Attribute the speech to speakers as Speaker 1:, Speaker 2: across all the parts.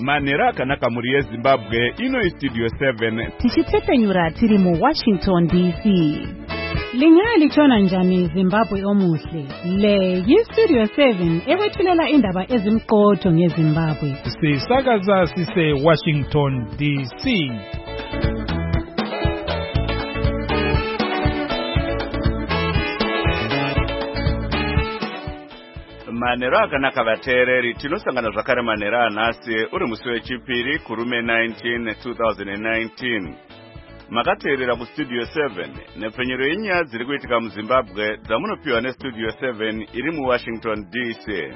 Speaker 1: Manera akanaka muri yeZimbabwe ino Studio 7
Speaker 2: tichitepenyura tiri mu Washington DC. Lingali chona njani Zimbabwe omuhle. Le Studio 7 ewethulela indaba ezimqotho ngeZimbabwe.
Speaker 3: Sisakaza sise Washington DC.
Speaker 1: Manera akanaka vateereri tinosangana zvakare manera anhasi uri musi wechipiri kurume 19 2019. Makateerera kuStudio 7 nepfenyero yenyaya dziri kuitika muZimbabwe dzamunopiwa neStudio 7 iri muWashington DC.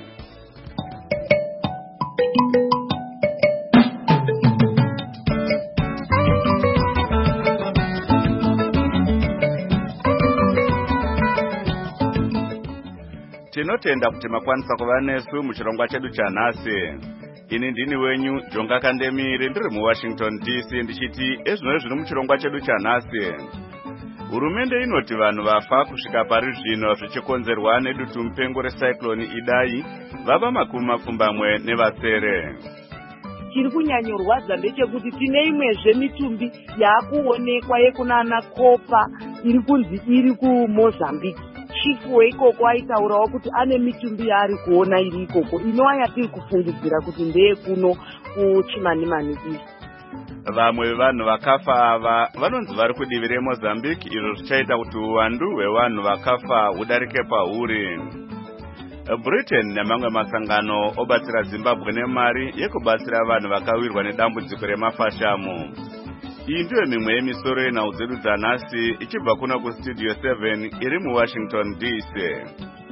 Speaker 1: Tinotenda kuti makwanisa kuva nesu muchirongwa chedu chanhasi. Ini ndini wenyu Jonga Kandemire ndiri muWashington DC ndichiti ezvino zviri muchirongwa chedu chanhasi. Hurumende inoti vanhu vafa kusvika pari zvino zvichikonzerwa nedutu mupengo recyclone Idai vava makumi mapfumbamwe nevasere.
Speaker 4: Chiri kunyanyorwadza ndechekuti tine imwezve mitumbi yakuonekwa yekunana Kopa iri kunzi iri kuMozambique. Chifu weikoko aitaurawo kuti ane mitumbi yaari kuona iri ikoko inova yatiri kufungidzira kuti ndeye kuno kuChimanimani East.
Speaker 1: Vamwe vevanhu vakafa ava vanonzi vari kudivi reMozambique, izvo zvichaita kuti uwandu hwevanhu vakafa hudarike pauri. Britain nemamwe masangano obatsira Zimbabwe nemari yekubatsira vanhu vakawirwa nedambudziko remafashamu. Iyi ndiyo mimwe yemisoro yenhau dzedu dzanhasi ichibva kuno kuStudio 7 iri muWashington DC.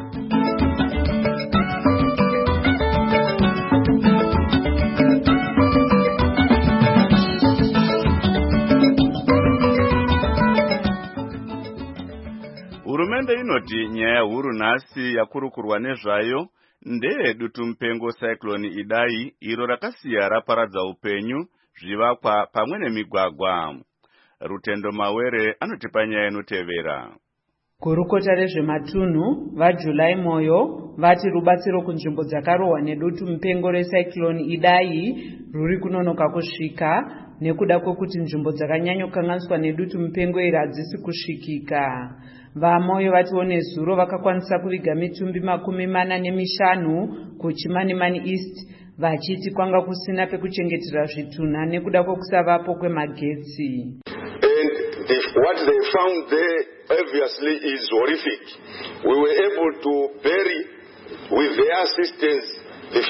Speaker 1: Hurumende inoti nyaya huru nhasi yakurukurwa nezvayo ndeyedutu mupengo cyclone Idai iro rakasiya raparadza upenyu, zvivakwa pamwe nemigwagwa. Rutendo Mawere anotipa nyaya inotevera.
Speaker 5: Gurukota rezvematunhu vaJuly Moyo vati rubatsiro kunzvimbo dzakarohwa nedutu mupengo recyclone Idai ruri kunonoka kusvika nekuda kwekuti nzvimbo dzakanyanyokanganiswa nedutu mupengo iri hadzisi kusvikika. VaMoyo vatiwo nezuro vakakwanisa kuviga mitumbi 45 kuChimanimani East vachiti kwanga kusina pekuchengetera zvitunha nekuda kwekusavapo kwemagetsi.
Speaker 6: What they found there obviously is horrific. We were able to bury with their assistance the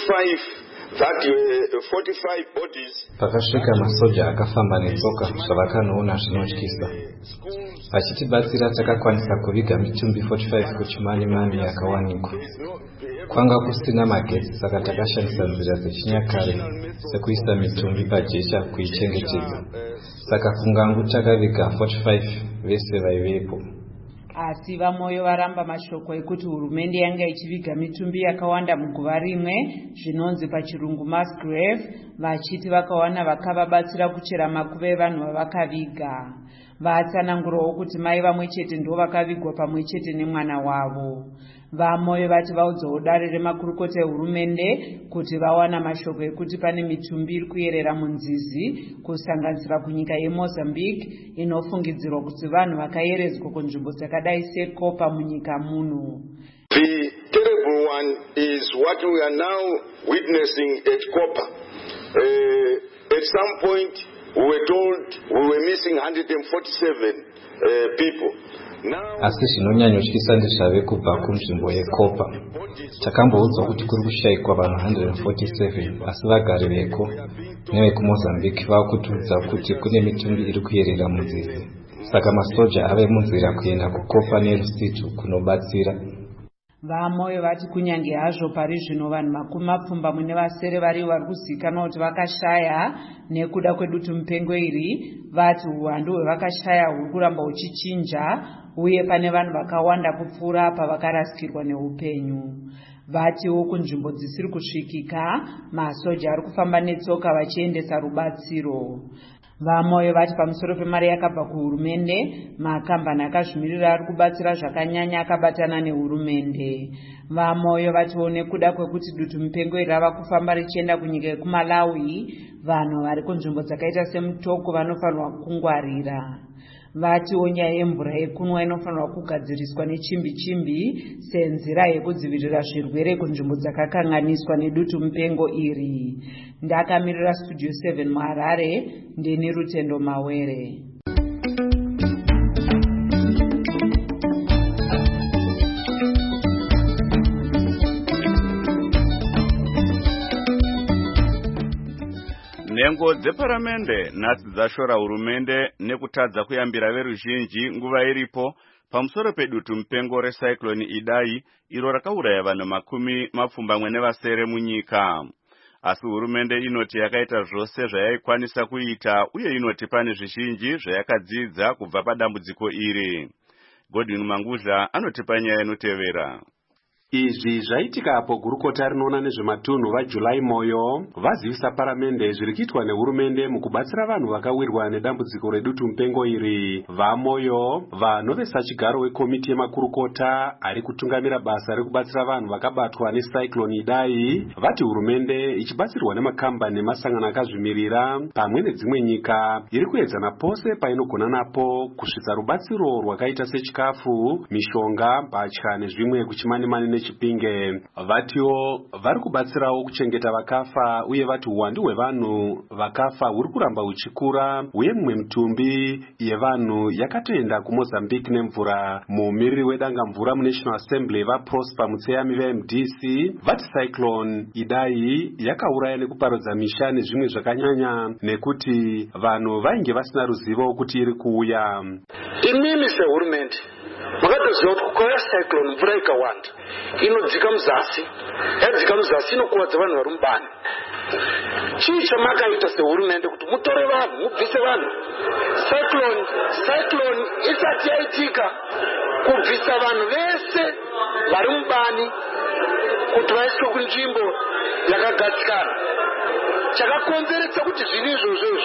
Speaker 6: 45 bodies.
Speaker 7: Pakasvika masoja akafamba netsoka zvavakanoona zvinotyisa. Vachitibatsira takakwanisa kuviga mitumbi 45 kuChimanimani yakawanikwa. Kwanga kusina magetsi saka takashandisa nzira dzechinyakare sekuisa mitumbi pajecha kuichengetedza. Saka kungangu takaviga 45 vese vaivepo.
Speaker 5: Asi VaMoyo varamba mashoko ekuti hurumende yanga ichiviga mitumbi yakawanda muguva rimwe, zvinonzi pachirungu mass grave, vachiti vakawana vakavabatsira kuchera makuva evanhu vavakaviga. Vatsanangurawo kuti mai vamwe chete ndo vakavigwa pamwe chete nemwana wavo. VaMoyo vati vaudzawo dare remakurukota ehurumende kuti vawana mashoko ekuti pane mitumbi iri kuyerera munzizi kusanganisira kunyika yeMozambique inofungidzirwa kuti vanhu vakayeredzwa kunzvimbo dzakadai seKopa munyika muno.
Speaker 6: The terrible one is what we are now witnessing at Kopa. At some point we were told we were missing 147 people.
Speaker 7: Asi zvinonyanyotyisa ndezvave kubva kunzvimbo yeKopa. Takamboudzwa kuti kuri kushayikwa vanhu 147 asi vagari veko nevekuMozambique vakutiudza kuti kune mitumbi iri kuyerera munzizi. Saka masoja ave munzira kuenda kuKopa neRusitu kunobatsira.
Speaker 5: VaMoyo vati kunyange hazvo pari zvino vanhu makumi mapfumbamwe nevasere vari kuzivikanwa kuti vakashaya nekuda kwedutu mupengo iri, vati uwandu hwevakashaya huri kuramba huchichinja uye pane vanhu vakawanda kupfuura pavakarasikirwa neupenyu. Vatiwo kunzvimbo dzisiri kusvikika masoja ari kufamba netsoka vachiendesa rubatsiro. Vamoyo vati pamusoro pemari yakabva kuhurumende, makambani akazvimirira ari kubatsira zvakanyanya akabatana nehurumende. Vamoyo vatiwo nekuda kwekuti dutu mupengo iri rava kufamba richienda kunyika yekuMalawi, vanhu vari kunzvimbo dzakaita seMutoko vanofanirwa kungwarira. Vatiwo nyaya yemvura yekunwa inofanirwa kugadziriswa nechimbi-chimbi senzira yekudzivirira zvirwere kunzvimbo dzakakanganiswa nedutu mupengo iri. Ndakamirira Studio 7 muHarare, ndini Rutendo Mawere.
Speaker 1: Nhengo dzeparamende nhasi dzashora hurumende nekutadza kuyambira veruzhinji nguva iripo pamusoro pedutu mupengo recyclone Idai iro rakauraya vanhu makumi mapfumbamwe nevasere munyika. Asi hurumende inoti yakaita zvose zvayaikwanisa kuita uye inoti pane zvizhinji zvayakadzidza kubva padambudziko iri. Godwin Mangudla anotipa nyaya inotevera.
Speaker 8: Izvi zvaitika apo gurukota rinoona nezvematunhu vaJulai Moyo vazivisa paramende zviri kuitwa nehurumende mukubatsira vanhu vakawirwa nedambudziko redutu mupengo iri. VaMoyo vanovesa chigaro wekomiti yemakurukota ari kutungamira basa rekubatsira vanhu vakabatwa necyclone Idai vati hurumende ichibatsirwa nemakambani nemasangano akazvimirira pamwe nedzimwe nyika iri kuedzana pose painogona napo kusvitsa rubatsiro rwakaita sechikafu, mishonga, mbatya nezvimwe kuchimani-mani nechipinge. Vatiwo vari kubatsirawo kuchengeta vakafa uye vati uwandu hwevanhu vakafa huri kuramba huchikura uye mumwe mitumbi yevanhu yakatoenda kuMozambique nemvura. Mumiriri wedanga mvura muNational Assembly vaProsper Mutseyami veMDC vati cyclone Idai yakauraya nekuparodza misha nezvimwe zvakanyanya nekuti vanhu vainge vasina ruzivo kuti iri kuuya.
Speaker 6: Imimi sehurumende makatoziva kuti kukauya cyclone mvura ikawanda inodzika muzasi, yadzika muzasi inokuwadza vanhu vari mubani. Chii chamakaita sehurumende kuti mutore vanhu mubvise vanhu? Cyclone isati yaitika kubvisa vanhu vese vari mubani kuti vaiswe kunzvimbo yakagadzikana. Chakakonzeretsa kuti zvinhu izvozvo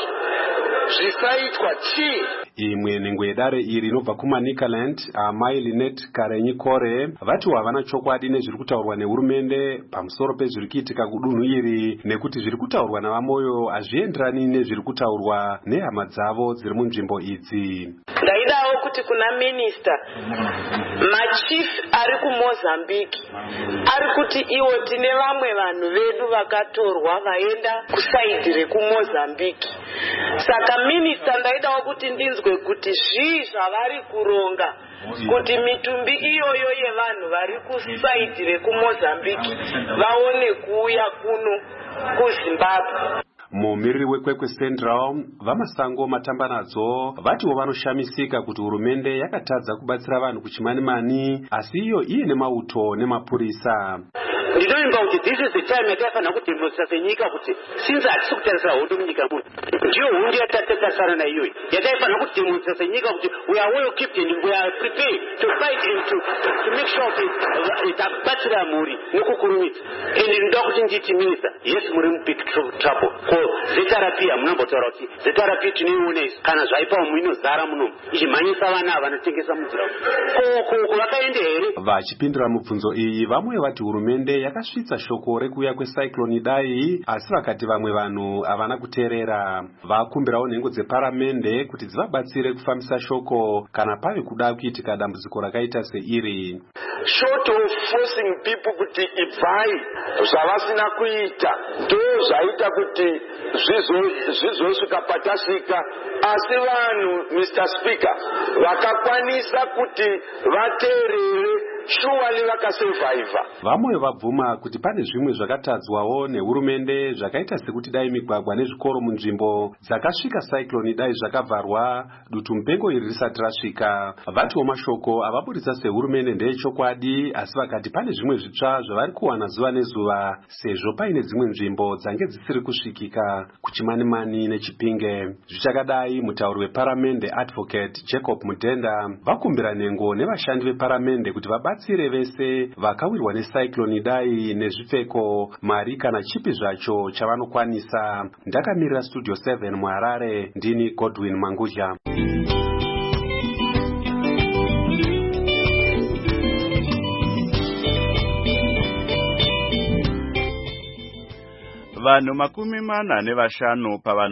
Speaker 6: zvisaitwa chii?
Speaker 8: Imwe nhengo yedare iri inobva kuManicaland, amai Linet Karenyi Kore vati havana chokwadi nezviri kutaurwa nehurumende pamusoro pezviri kuitika kudunhu iri nekuti zviri kutaurwa navaMoyo hazvienderani nezviri kutaurwa nehama dzavo dziri munzvimbo idzi.
Speaker 4: Ndaidawo kuti kuna minista machief ari kuMozambique ari kuti iwo tine vamwe vanhu vedu vakatorwa vaenda kusaidi rekuMozambique. Saka minista ndaidawo kuti ndinzwe kuti zvii zvavari kuronga kuti mitumbi iyoyo yevanhu vari kusaidi rekuMozambique vaone kuuya kuno kuZimbabwe.
Speaker 8: Mumiriri wekwekwe Central vaMasango Matambanadzo vatiwo vanoshamisika kuti hurumende yakatadza kubatsira vanhu kuchimani-mani asi iyo iine mauto nemapurisa.
Speaker 9: Ndinoimba kuti this is the time yatafanira kudemonstra senyika kuti since hatisi kutarisira hondo munyika muno ndiyo hondo yatatarisana naiyoyi yataifanira kudemonstra senyika kuti we are well equipped and we are prepared to fight and to make sure kuti tabatsira mhuri nekukurumidza. And ndinoda kuti nditi minister, yes muri mubig trouble. Ko ZRP hamunambotaura kuti ZRP tinoiona isu kana zvaipawo muinozara munomu ichimhanyisa vana vanotengesa munzira ko vakaende here?
Speaker 8: Vachipindura mubvunzo iyi vamwe vati hurumende yakasvitsa shoko rekuuya kwecyclone Idai asi vakati vamwe vanhu havana kuteerera. Vakumbirawo nhengo dzeparamende kuti dzivabatsire kufambisa shoko kana pave kuda kuitika dambudziko rakaita seiri.
Speaker 6: Short of forcing people kuti ibvai zvavasina kuita ndo zvaita kuti zvizosvika patasvika. Asi vanhu Mr. Speaker vakakwanisa kuti vateerere surely vakasurvivor.
Speaker 8: Vamwe vabvuma kuti pane zvimwe zvakatadzwawo nehurumende zvakaita sekuti dai migwagwa nezvikoro munzvimbo dzakasvika cyclone Idai zvakavharwa dutu mupengo iri risati rasvika. Vatiwo mashoko avaburitsa sehurumende ndeechokwadi asi vakati pane zvimwe zvitsva zvavari kuwana zuva nezuva sezvo paine dzimwe nzvimbo dzange dzisiri kusvikika kuchimani-mani nechipinge. Zvichakadai mutauri weparamende Advocate Jacob Mudenda vakumbira nhengo nevashandi veparamende kuti vabatsire vabatsire vese vakawirwa necyclone Idai nezvipfeko, mari kana chipi zvacho chavanokwanisa. Ndakamirira Studio 7 muHarare, ndini Godwin Mangudya.
Speaker 1: Vanhu 45 pavanhu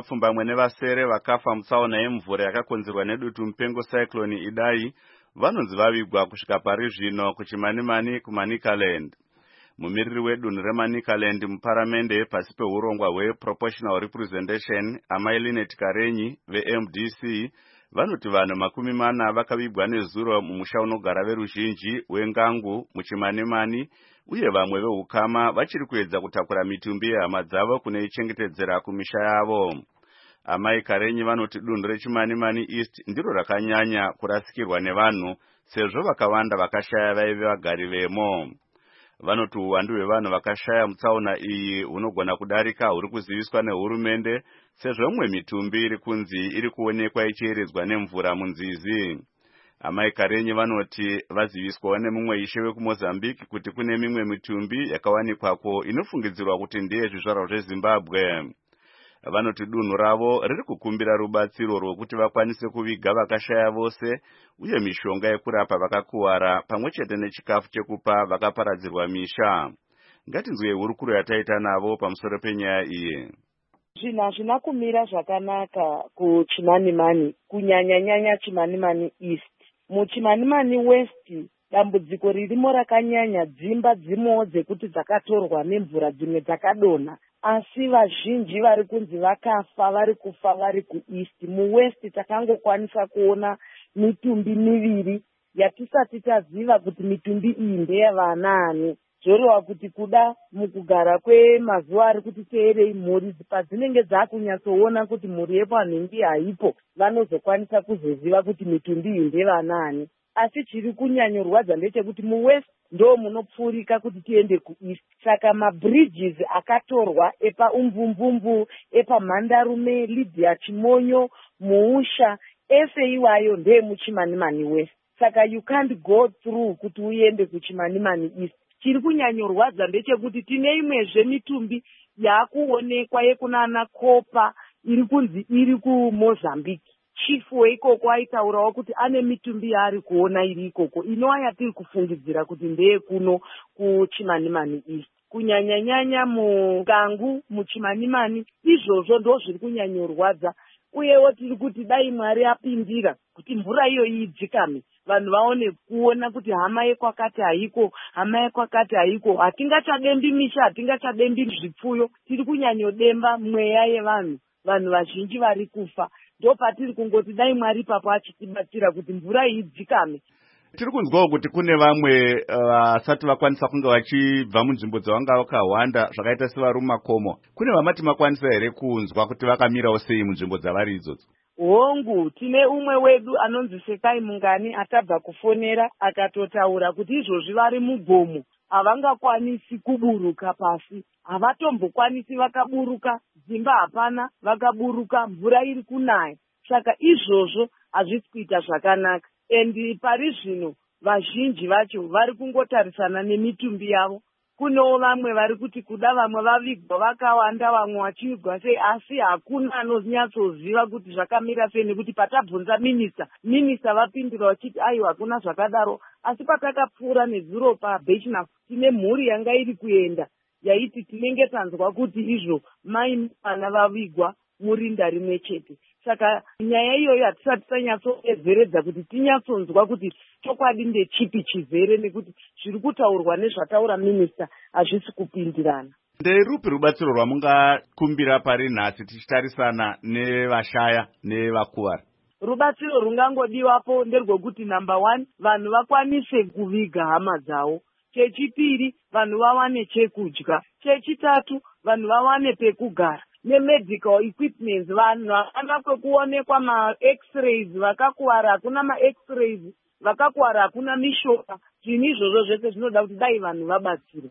Speaker 1: 24 vakafa mutsaona yemvura yakakonzerwa nedutu mupengo cyclone Idai vanonzi vavigwa kusvika pari zvino kuchimanimani kuManicaland. Mumiriri wedunhu reManicaland muparamende pasi peurongwa hweProportional Representation Amai Linet Karenyi veMDC vanoti vanhu 40 vakavigwa nezuro mumusha unogara veruzhinji weNgangu muchimanimani, uye vamwe veukama vachiri kuedza kutakura mitumbi yehama dzavo kunoichengetedzera kumisha yavo. Amai Karenyi vanoti dunhu rechimanimani East ndiro rakanyanya kurasikirwa nevanhu sezvo vakawanda vakashaya vaive vagari vemo. Vanoti uwandu hwevanhu vakashaya mutsaona iyi hunogona kudarika huri kuziviswa nehurumende sezvo mumwe mitumbi iri kunzi iri kuonekwa ichieredzwa nemvura munzizi. Amai Karenyi vanoti vaziviswawo nemumwe ishe wekuMozambique kuti kune mimwe mitumbi yakawanikwako inofungidzirwa kuti ndeye zvizvarwa zveZimbabwe. Vanoti dunhu ravo riri kukumbira rubatsiro rwekuti vakwanise kuviga vakashaya vose uye mishonga yekurapa vakakuwara pamwechete nechikafu chekupa vakaparadzirwa misha. Ngatinzwe hurukuro yataita navo pamusoro penyaya iyi.
Speaker 4: Zvinhu hazvina kumira zvakanaka kuChimanimani, kunyanya-nyanya Chimanimani East. MuChimanimani West dambudziko ririmo rakanyanya, dzimba dzimowo dzekuti dzakatorwa nemvura dzimwe dzakadonha, asi vazhinji vari kunzi vakafa vari kufa vari kuEast. MuWest takangokwanisa kuona mitumbi miviri yatisati taziva kuti mitumbi iyi ndeyavanaani. Zvoreva kuti kuda mukugara kwemazuva ari kuti teerei mhuri padzinenge dzakunyatsoona kuti mhuri yepanhingi haipo, vanozokwanisa kuzoziva kuti mitumbi iyi ndevanaani. Asi chiri kunyanyorwadza ndechekuti muWest ndo munopfurika kuti tiende kuEast. Saka mabridges akatorwa epaUmvumvumvu, epaMhandarume, Lydia Chimonyo, Muusha, ese iwayo ndeye muChimanimani West. Saka you can't go through kuti uende kuChimanimani East. Chiri kunyanyorwadza ndechekuti tine imwezve mitumbi yakuonekwa yekunana Kopa iri kunzi iri kuMozambique. Chifu weikoko aitaurawo kuti ane mitumbi yaari kuona iri ikoko inova yatiri kufungidzira kuti ndeye kuno kuChimanimani East. Kunyanya-nyanya muNgangu muChimanimani izvozvo ndo zviri kunyanyorwadza, uyewo tiri kuti dai Mwari apindira kuti mvura iyo idzikame, vanhu vaone kuona kuti hama yekwakati haiko, hama yekwakati haiko. Hatingachadembi misha, hatingachadembi zvipfuyo, tiri kunyanyodemba mweya yevanhu, vanhu vazhinji vari kufa. Ndo patiri kungoti dai Mwari papo achitibatsira kuti mvura idzikame.
Speaker 1: Tiri kunzwawo kuti kune vamwe vasati vakwanisa kunge vachibva munzvimbo dzavanga vakahwanda zvakaita sevarume makomo. Kune vamati makwanisa here kunzwa kuti vakamirawo sei munzvimbo dzavari idzodzo?
Speaker 4: Hongu, tine umwe wedu anonzi Sekai Mungani atabva kufonera akatotaura kuti izvozvi vari mugomo, havangakwanisi kuburuka pasi, havatombokwanisi vakaburuka, dzimba hapana vakaburuka, mvura iri kunaya. Saka izvozvo hazvisi kuita zvakanaka. Endi pari zvino vazhinji vacho vari kungotarisana nemitumbi yavo. Kunewo vamwe vari kuti kuda vamwe vavigwa vakawanda, vamwe vachivigwa sei, asi hakuna anonyatsoziva kuti zvakamira sei, nekuti patabvunza minista vapindura vachiti aiwa hakuna zvakadaro. Asi patakapfuura nezuro paBechna tine mhuri yanga iri kuenda yaiti tinenge tanzwa kuti izvo mai vana vavigwa murinda rimwe chete. Saka nyaya iyoyo hatisati tanyatsoedzeredza kuti tinyatsonzwa kuti chokwadi ndechipi chizere, nekuti zviri kutaurwa nezvataura minista hazvisi kupindirana.
Speaker 1: Nderupi rubatsiro rwamungakumbira pari nhasi tichitarisana nevashaya nevakuwara?
Speaker 4: Rubatsiro rungangodiwapo nderwekuti number 1 vanhu vakwanise kuviga hama dzavo. Chechipiri vanhu vawane chekudya. Chechitatu vanhu vawane pekugara nemedical equipment. Vanhu havana kwekuonekwa ma-x-rays, vakakuwara hakuna ma-x-rays, vakakuwara hakuna mishonga. Zvinhu izvozvo zvese zvinoda kuti dai vanhu vabatsire.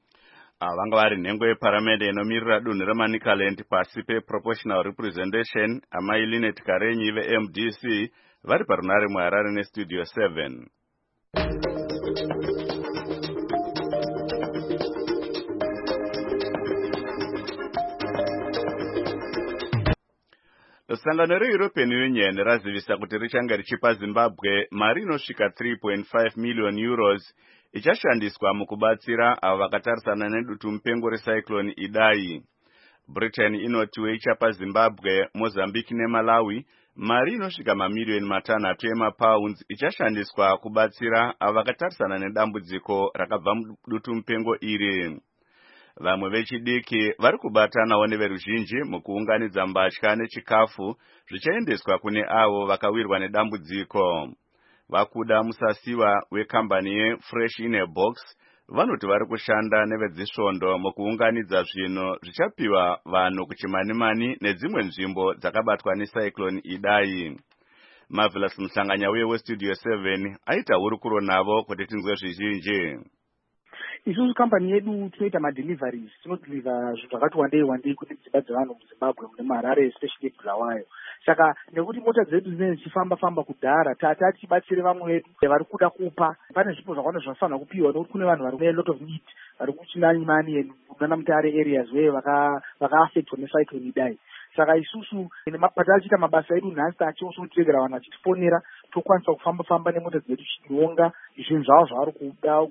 Speaker 1: Vanga vari nhengo yeparamende inomirira dunhu reManicaland pasi peProportional Representation Amai Linet Karenyi veMDC vari parunare muHarare neStudio 7. Sangano reEuropean Union razivisa kuti richanga richipa Zimbabwe mari inosvika 3.5 million euros ichashandiswa mukubatsira avo vakatarisana nedutu mupengo recyclone Idai. Britain inotiwe ichapa Zimbabwe, Mozambique neMalawi mari inosvika mamiliyoni 6 emapounds ichashandiswa kubatsira avo vakatarisana nedambudziko rakabva mudutu mupengo iri. Vamwe vechidiki vari kubatanawo neveruzhinji mukuunganidza mbatya nechikafu zvichaendeswa kune avo vakawirwa nedambudziko. Vakuda Musasiwa wekambani yeFresh in a Box vanoti vari kushanda nevedzisvondo mukuunganidza zvinhu zvichapiwa vanhu kuchimanimani nedzimwe nzvimbo dzakabatwa necyclone Idai. Marvelous Mhlanganya uye weStudio 7 aita hurukuro navo kuti tinzwe zvizhinji.
Speaker 10: Isusu kambani yedu tinoita madeliveries, tinodeliver zvinhu zvakati wandei kune dzimba dzevanhu muZimbabwe mune Harare especially Bulawayo. Saka nekuti mota dzedu dzinenge dzichifamba kudhara tati tibatsire vamwe vedu vari kuda kupa. Pane zvipo zvakawanda zvinofanira kupiwa nekuti kune vanhu vari lot of need vari kuChinanyimani nana Mutare areas where vaka-affectwa necyclone Idai. Saka isusu patachita mabasa edu nhasi tachiosotevera vanhu vachitifonera tokwanisa kufamba nemota dzedu tichionga zvinhu zvavo zvavari kuda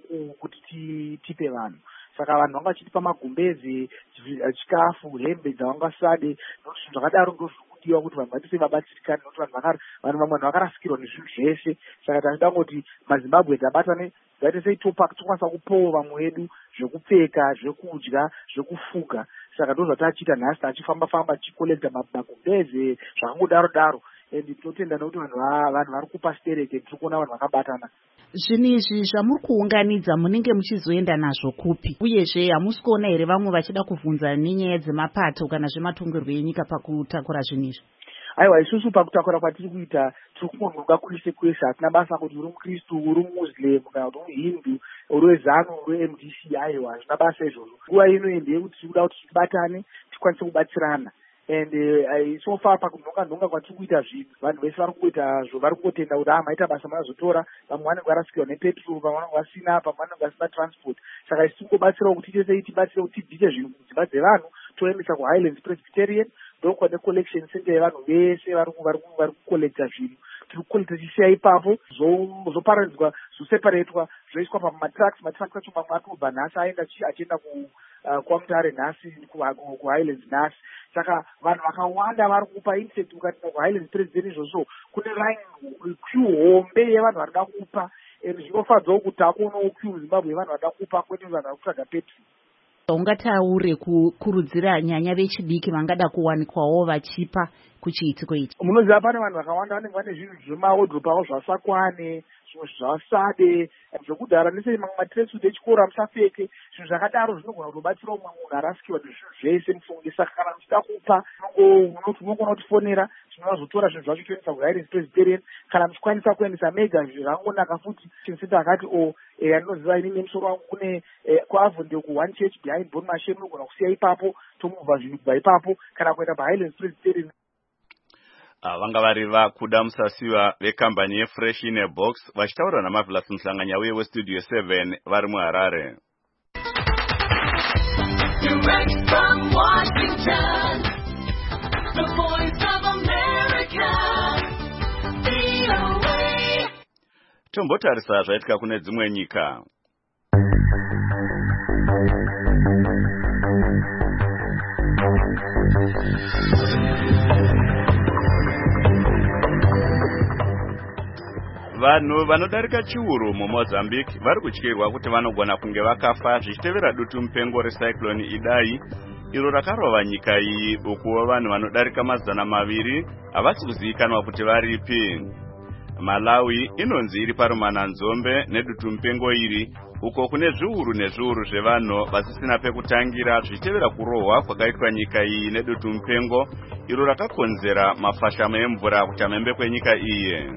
Speaker 10: kuti tipe vanhu. Saka vanhu vanga vachitipa magumbezi, chikafu, hembe dzavangasade zvinhu zvakadaro ndozvikudiwa kuti vanhu vatise vabatsirikane nokuti vanhu vakarasikirwa nezvinhu zvese. Saka tachida kuti maZimbabwe tabatane zaite sei tokwanisa kupawo vamwe vedu zvekupfeka, zvekudya, zvekufuga. Saka ndozvatachita nhasi tachifamba tichikolekta magumbezi zvakangodaro and tinotenda nokuti vanhu vari kupa stereke tiri kuona vanhu vakabatana.
Speaker 11: Zvinhu izvi zvamuri kuunganidza munenge muchizoenda nazvo kupi? Uyezve hamusi kuona here vamwe vachida kubvunza nenyaya dzemapato kana zvematongerwo enyika pakutakura zvinhu izvi?
Speaker 10: Aiwa, isusu pakutakura kwatiri kuita tiri kungonoga kwese hatina basa kuti uri mukristu, uri muslim kana kuti uri hindu, uri wezanu, uri MDC. Aiwa, hazvina basa izvozvo. Nguva ino endei kuti tiri kuda kuti tibatane tikwanise kubatsirana. And so far pakunhonga kwatiri kuita zvinhu vanhu vese vari kuita vari kutenda kuti maita basa manazotora, vamwe vanenge varasikirwa nepetrol, vamwe vanenge vasina, pamwe vanenge vasina transport. Saka isi tingobatsirawo kuti tibatsire kuti tibvise zvinhu kudzimba dzevanhu toendesa kuHighlands Presbyterian ndokwane collection center yevanhu vese vari kukolekta zvinhu. Tiri kukolekta tichisiya ipapo zoparadzwa, zoseparatwa, zvoiswa pamatracks. Matracks acho mamwe atobva nhasi achienda kuMutare nhasi, kuHighlands nhasi. Saka vanhu vakawanda vari kupa insect. Ukaenda kuHighlands Presbyterian izvozvo kune line queue hombe yevanhu vari kuda kupa. Zvinofadzawo kuti takuonawo queue Zimbabwe yevanhu vari kuda kupa kwete vanhu vari kutsvaga petrol.
Speaker 11: Ungataure kukurudzira nyanya vechidiki vangada kuwanikwawo vachipa kuchiitiko ichi?
Speaker 10: Munoziva pane vanhu vakawanda vanenge vane zvinhu zvemahodhropu avo zvasakwane, zvimwe zvasade, zvokudhara nese mamwe matiresi echikora musapfeke. Zvinhu zvakadaro zvinogona kutobatsirawo mumwe munhu arasikirwa nezvinhu zvese mufunge. Saka kana muchida kupa unogona kutifonera, tinozotora zvinhu zvacho toendesa kuHighlands Presbyterian. Kana muchikwanisa kuendesa mega zvakangonaka futi. Chinsita akati andinoziva inini nemusoro wangu kune kuAvondale ku1 church behind Bone Machine, unogona kusiya ipapo tomubva zvinhu kubva ipapo kana kuenda paHighlands Presbyterian.
Speaker 1: Vanga vari Vakuda Musasiwa vekambani yeFresh in a Box vachitaura naMarvelous Mhlanganya uye weStudio 7 vari muHarare. Direct from Washington, the voice of America, VOA. Tombotarisa zvaitika kune dzimwe nyika. Vanhu vanodarika chiuru muMozambique vari kutyirwa kuti vanogona kunge vakafa zvichitevera dutu mupengo recyclone Idai iro rakarova nyika iyi, ukuwo vanhu vanodarika 200 havasi kuzivikanwa kuti varipi. Malawi inonzi iri parumananzombe nedutu mupengo iri, uko kune zviuru nezviuru zvevanhu vasisina pekutangira zvichitevera kurohwa kwakaitwa nyika iyi nedutu mupengo iro rakakonzera mafashamo emvura kutamembe kwenyika iyi.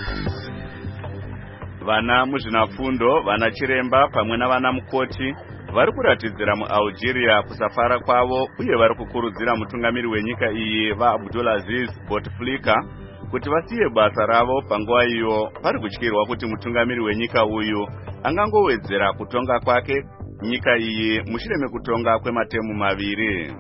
Speaker 1: Vana muzvinafundo, vana chiremba pamwe navana mukoti vari kuratidzira mualgeria kusafara kwavo uye vari kukurudzira mutungamiri wenyika iyi vaAbdulaziz Bouteflika kuti vasiye basa ravo panguva iyo pari kutyirwa kuti mutungamiri wenyika uyu angangowedzera kutonga kwake nyika iyi mushure mekutonga kwematemu maviri.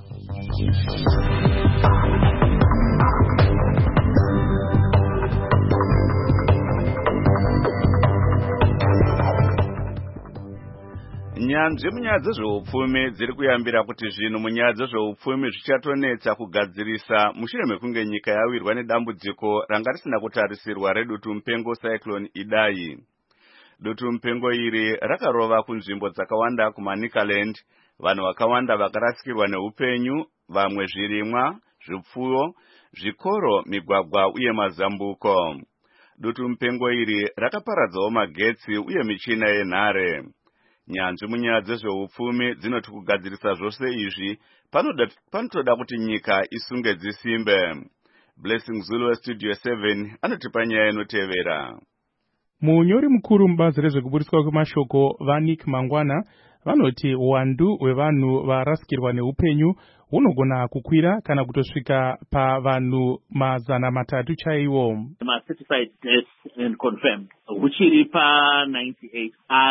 Speaker 1: Nyanzvi munyaya dzezveupfumi dziri kuyambira kuti zvinhu munyaya dzezveupfumi zvichatonetsa kugadzirisa mushure mekunge nyika yawirwa nedambudziko ranga risina kutarisirwa redutu mupengo cyclone Idai. Dutu mupengo iri rakarova kunzvimbo dzakawanda kuManicaland, vanhu vakawanda vakarasikirwa neupenyu, vamwe zvirimwa, zvipfuyo, zvikoro, migwagwa uye mazambuko. Dutu mupengo iri rakaparadzawo magetsi uye michina yenhare. Nyanzvi munyaya dzezveupfumi dzinoti kugadzirisa zvose izvi panotoda kuti nyika isunge dzisimbe. Blessing Zulu weStudio 7 anotipa nyaya inotevera.
Speaker 3: Munyori mukuru mubazi rezvekuburiswa kwemashoko vaNick Mangwana vanoti uwandu hwevanhu varasikirwa neupenyu hunogona kukwira kana kutosvika pavanhu 300 chaiwo.
Speaker 12: Certified deaths and confirmed huchiri pa98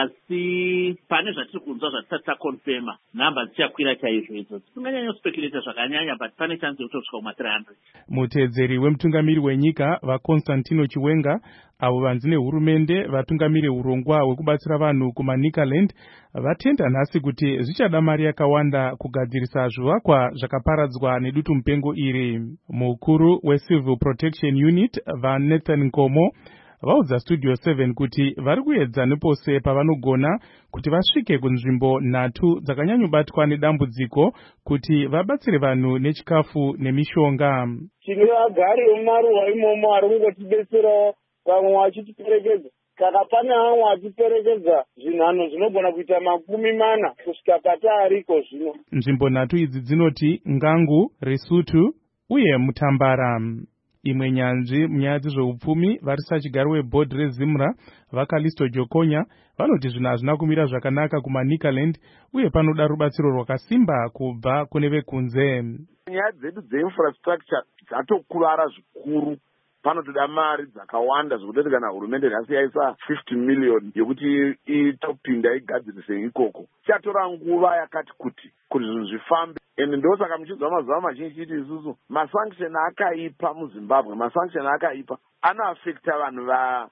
Speaker 12: asi pane zvatiri kunzwa zvatisati takonfema nhamba dzichakwira chaizvo idzo tisinganyanya speculate zvakanyanya but pane chance yekutosvika kuma300.
Speaker 3: Mutedzeri wemutungamiri wenyika vaConstantino Chiwenga avo vanzi nehurumende vatungamiri urongwa hwekubatsira vanhu kuManicaland vatenda nhasi kuti zvichada mari yakawanda kugadzirisa zvivakwa zvakaparadzwa nedutu mupengo iri. Mukuru weCivil Protection Unit vaNathan Nkomo vaudza Studio 7 kuti vari kuedza nepose pavanogona kuti vasvike kunzvimbo 3 dzakanyanyobatwa nedambudziko kuti vabatsire vanhu nechikafu nemishonga.
Speaker 13: Tine vagari vemumaruwa imomo vari kungotibetserawo, vamwe vachitiperekedza. Saka pane vamwe vatiperekedza zvinhano zvinogona kuita 40 kusvika pataariko zvino.
Speaker 3: Nzvimbo 3 idzi dzinoti Ngangu, Risutu uye Mutambara. Imwe nyanzvi munyaya dzezveupfumi varisa chigaro webhodhi rezimra vaKalisto Jokonya vanoti zvinhu hazvina kumira zvakanaka kuManicaland uye panoda rubatsiro rwakasimba kubva kune vekunze.
Speaker 14: Nyaya dzedu dzeinfrastructure dzatokurara zvikuru. Panotoda mari dzakawanda zvekuti kana hurumende nhasi yaisa 50 million yokuti itopinda igadzirise ikoko. Chatora nguva yakati kuti zvinhu zvifambe. Ende ndosaka muchizwa mazuva mazhinji chiti isusu masanction akaipa muZimbabwe, masanction akaipa anoafekta vanhu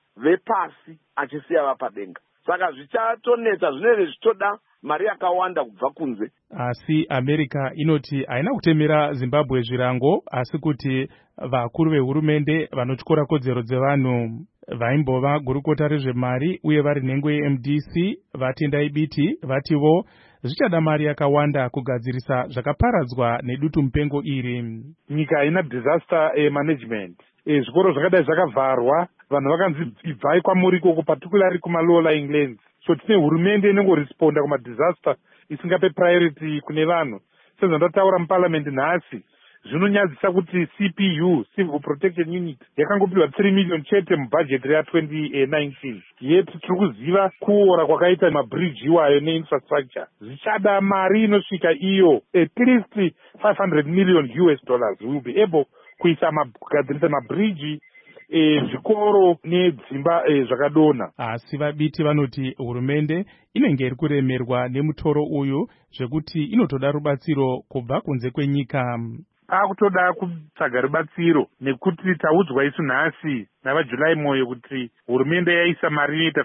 Speaker 14: vepasi achisiya vapadenga. Saka zvichatonetsa zvinenge zvichitoda mari yakawanda kubva kunze.
Speaker 3: Asi America inoti haina kutemera Zimbabwe zvirango asi kuti vakuru vehurumende vanotyora kodzero dzevanhu. Vaimbova gurukota rezvemari uye vari nhengo yeMDC vatendai biti vativo zvichada mari yakawanda kugadzirisa zvakaparadzwa nedutu mupengo iri.
Speaker 10: Nyika haina disaster management. Zvikoro zvakadai zvakavharwa, vanhu vakanzi ibvai kwamuri ikoko particularly kuma-low lying lands. So tine hurumende inongoresponda kuma-disaster isingape priority kune vanhu. Sezvandataura muparliament nhasi, zvinonyadzisa kuti CPU, Civil Protection Unit, yakangopihwa 3 million chete mubudget ya2019. Yeti tiri kuziva kuora kwakaita mabridge iwayo neinfrastructure. Zvichada mari inosvika iyo, at least $500 million will be able kugadzirisa mabridge, zvikoro nedzimba zvakadonha.
Speaker 3: Asi vabiti vanoti hurumende inenge iri kuremerwa nemutoro uyu zvekuti inotoda rubatsiro kubva kunze kwenyika.
Speaker 10: Akutoda kutsvaga rubatsiro nekuti taudzwa isu nhasi navaJulai moyo kuti hurumende yaisa mari inoita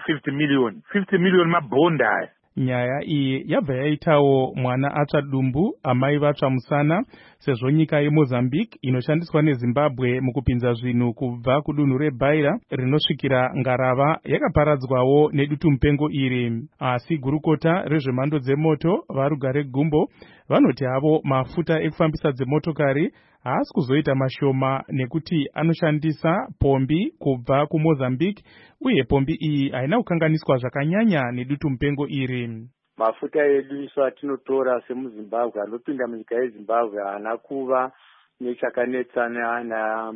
Speaker 10: 50 million mabhondi aya.
Speaker 3: Nyaya iyi yabva yaitawo mwana atsva dumbu amai vatsva musana sezvo nyika yeMozambique inoshandiswa neZimbabwe mukupinza zvinhu kubva kudunhu reBaira rinosvikira Ngarava yakaparadzwawo nedutu mupengo iri. Asi gurukota rezvemhando dzemoto varugare gumbo vanoti havo mafuta ekufambisa dzemotokari haasi kuzoita mashoma nekuti anoshandisa pombi kubva kuMozambique uye pombi iyi haina kukanganiswa zvakanyanya nedutu mupengo iri.
Speaker 15: Mafuta edu isu atinotora semuZimbabwe anopinda munyika yeZimbabwe haana kuva nechakanetsana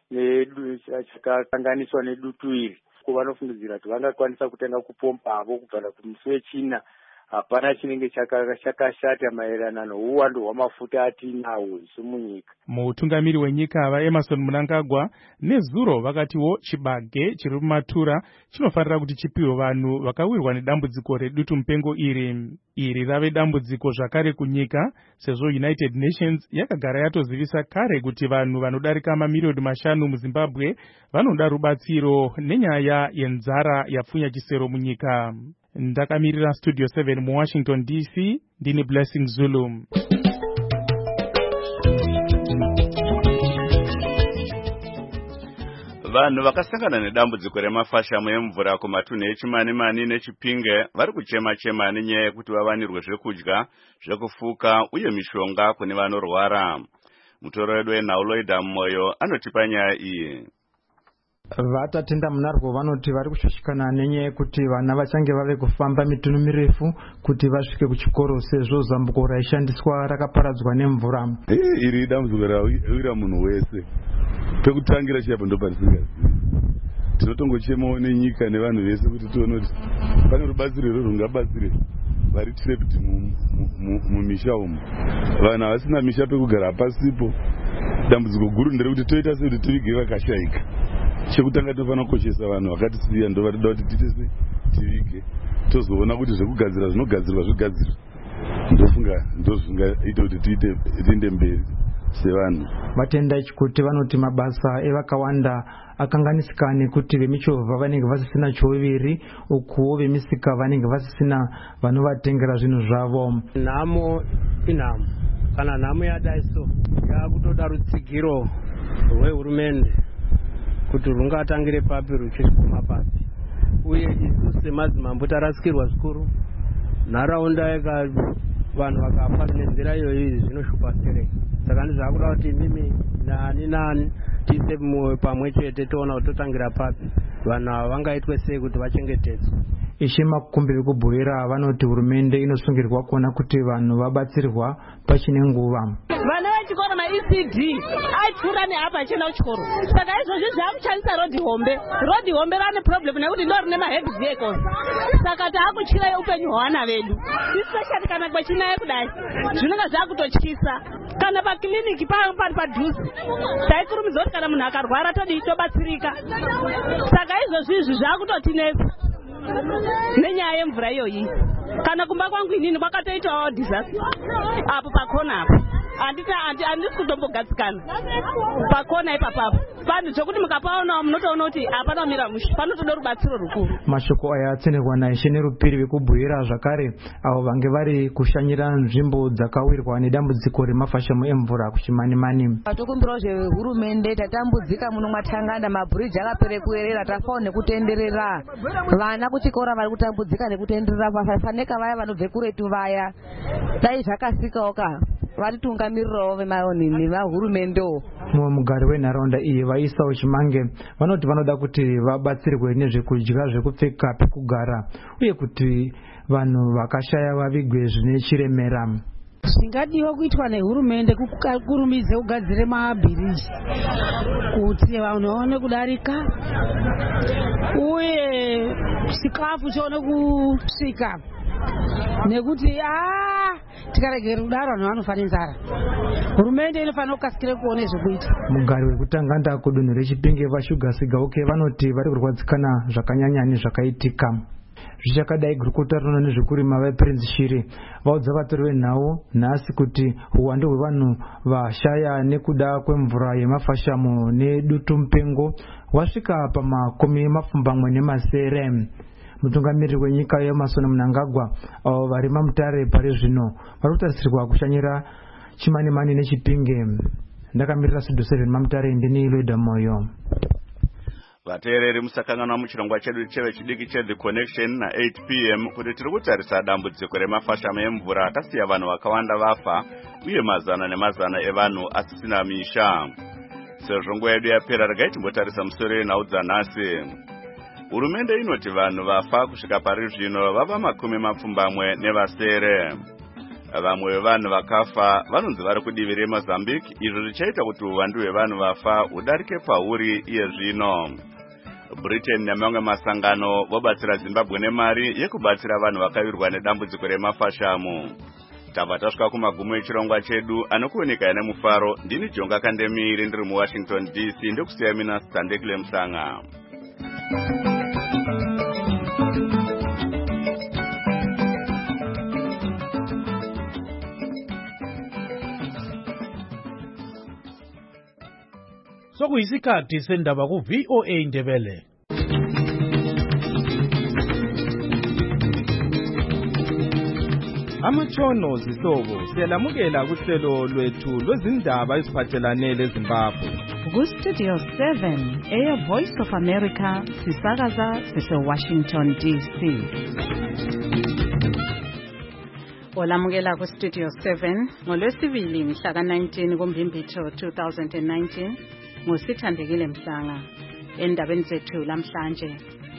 Speaker 15: chakakanganiswa nedutu iri. Vanofungidzira kuti vangakwanisa kutenga kupomba havo kubva kumusi wechina hapana chinenge chakashata maererano nouwandu hwamafuta atinawo isu munyika.
Speaker 3: Mutungamiri wenyika vaEmerson Mnangagwa nezuro vakatiwo chibage chiri mumatura chinofanira kuti chipiwe vanhu vakawirwa nedambudziko redutu mupengo iri rave dambudziko zvakare kunyika, sezvo United Nations yakagara yatozivisa kare kuti vanhu vanodarika mamiliyoni 5 muZimbabwe vanoda rubatsiro nenyaya yenzara yapfunya chisero munyika. Ndakamirira Studio 7 muWashington DC, ndini Blessing Zulu.
Speaker 1: Vanhu vakasangana nedambudziko remafashamu emvura kumatunhu eChimanimani neChipinge vari kuchema nenyaya yekuti vawanirwe zvekudya, zvekufuka uye mishonga kune vanorwara. Mutoro wedu weNhauloida Moyo anotipa nyaya iyi.
Speaker 16: Vatatenda munarwo vanoti vari kushushikana nenyaya yekuti vana vachange vave kufamba mitunhu mirefu kuti vasvike kuchikoro, sezvo zambuko raishandiswa rakaparadzwa nemvura.
Speaker 17: Iri dambudziko rawira munhu wese. Pekutangira chiapo ndo patisingazivi. Tinotongochemawo nenyika nevanhu vese kuti tione kuti pane rubatsiro rungabatsire vari trapped mumisha umu. Vanhu havasina misha pekugara hapasipo. Dambudziko guru nderekuti toita sekuti tivige vakashayika. Chekutanga tofanira kukoshesa vanhu vakatisiya, ndo vatida kuti titese tivige tozoona kuti zvekugadzira zvinogadzirwa zvigadzirwa. Ndofunga ndozvingaita kuti tiende mberi sevanhu.
Speaker 16: Vatenda kuti vanoti mabasa evakawanda akanganisika nekuti vemichovha vanenge vasisina choviri, ukuwo vemisika vanenge vasisina vanovatengera zvinhu zvavo.
Speaker 18: Nhamo inhamo, kana nhamo yadai so yakutoda rutsigiro rwehurumende kuti rungatangire papi ruchiguma papi, uye isu semadzimambo tarasikirwa zvikuru. Nharaunda vanhu vakafa nenzira iyoyi zvinoshupa serei. Saka ndizvakuda kuti mimi nani tise pamwe chete toona kuti totangira papi, vanhu ava vangaitwe sei kuti vachengetedzwe.
Speaker 16: Ishe Makumbi vekubhuira vanoti hurumende inosungirwa kuona kuti vanhu vabatsirwa pachine nguva.
Speaker 19: Vana vechikoro maECD aipfuura neapa achenda kuchikoro, saka izvozvi zvaakushandisa rodhi hombe vane problem nekuti ndo rine maheavy vehicles, saka taakutyira upenyu hwevana vedu, especially kana kwechinaya kudai zvinenge zvakutotyisa. Kana pakiliniki pari padhuze taikurumidza kuti kana munhu akarwara tobatsirika, saka izvozvi zvaakutotinesa nenyaya yemvura iyoyi. Kana kumba kwangu inini kwakatoitawo disaster apo pakona apo, handisi kutombogadzikana pakona ipapapo. Vanhu zvokuti mukapaonawo munotoona kuti hapana kumira mushe, panotoda rubatsiro rukuru.
Speaker 16: Mashoko aya atsenderwa naIshe Nerupiri vekubhuira zvakare avo vange vari kushanyira nzvimbo dzakawirwa nedambudziko remafashamu emvura kuChimanimani.
Speaker 20: Tokumbirawo zvehurumende, tatambudzika muno mwatangana, mabhiriji akapere kuerera, tafawo nekutenderera. Vana kuchikora vari kutambudzika nekutenderera, vafaneka vaya vanobve kuretu vaya. Dai zvakasikawo ka vatitungamiriravo vemahurumendewo.
Speaker 16: Mumwe mugari wenharaunda iyi vaIsau Chimange vanoti vanoda kuti vabatsirwe nezvekudya, zvekupfeka, pekugara uye kuti vanhu vakashaya vavigwe zvine chiremera.
Speaker 2: Zvingadiwa kuitwa nehurumende kukurumidze kugadzire mabhiriji kuti vanhu vaone kudarika uye chikafu chione kusvika, nekuti tikaregera kudaro vanhu vanofa nenzara. Hurumende inofanira kukasikira kuone zvekuita.
Speaker 16: Mugari wekutanga ndakudunhu reChipinge vaShuga Sigauke vanoti vari kurwadzikana zvakanyanya nezvakaitika. Zvichakadai gurukota rinoona nezvekurima vaPrince Shiri vaudza vatori venhau nhasi kuti uwandu hwevanhu vashaya nekuda kwemvura yemafashamu nedutu mupengo wasvika pa50,7. Mutungamiriri wenyika yeEmerson Mnangagwa avo vari mamutare pari zvino vari kutarisirwa kushanyira Chimanimani neChipinge. Ndakamirira Studio 7 mamutare, ndini Loida Moyo.
Speaker 1: Vateereri musakanganwa muchirongwa chedu chevechidiki cheThe Connection na 8 p.m. kuti tiri kutarisa dambudziko remafashamu emvura akasiya vanhu vakawanda vafa uye mazana nemazana evanhu asisina misha. Sezvo nguva yedu yapera, regai timbotarisa musoro wenhau dzanhasi. Hurumende inoti vanhu vafa kusvika pari zvino vava 20 nevasere. Vamwe vevanhu vakafa vanonzi vari kudivi reMozambique, izvo zvichaita kuti uwandu hwevanhu vafa hudarike pauri iye zvino. Britain namamwe masangano vobatsira Zimbabwe nemari yekubatsira vanhu vakawirwa nedambudziko remafashamu. Tabva tasvika kumagumo echirongwa chedu anokuoneka nemufaro. Ndini Jonga Kandemiri ndiri muWashington DC ndokusiya mina Standekile Musanga.
Speaker 21: Sokuyisikhathi sendaba ku VOA Ndebele. Amatshono zihlobo siyalamukela kuhlelo lwethu lwezindaba eziphathelane leZimbabwe.
Speaker 11: Ku-Studio 7 Air Voice of America sisakaza sise-Washington DC. Olamukela ku-Studio 7 ngolwesibili mhla ka-19 kuMbimbithi 2019 ngusithandekile Mhlanga. Endabeni zethu lamhlanje,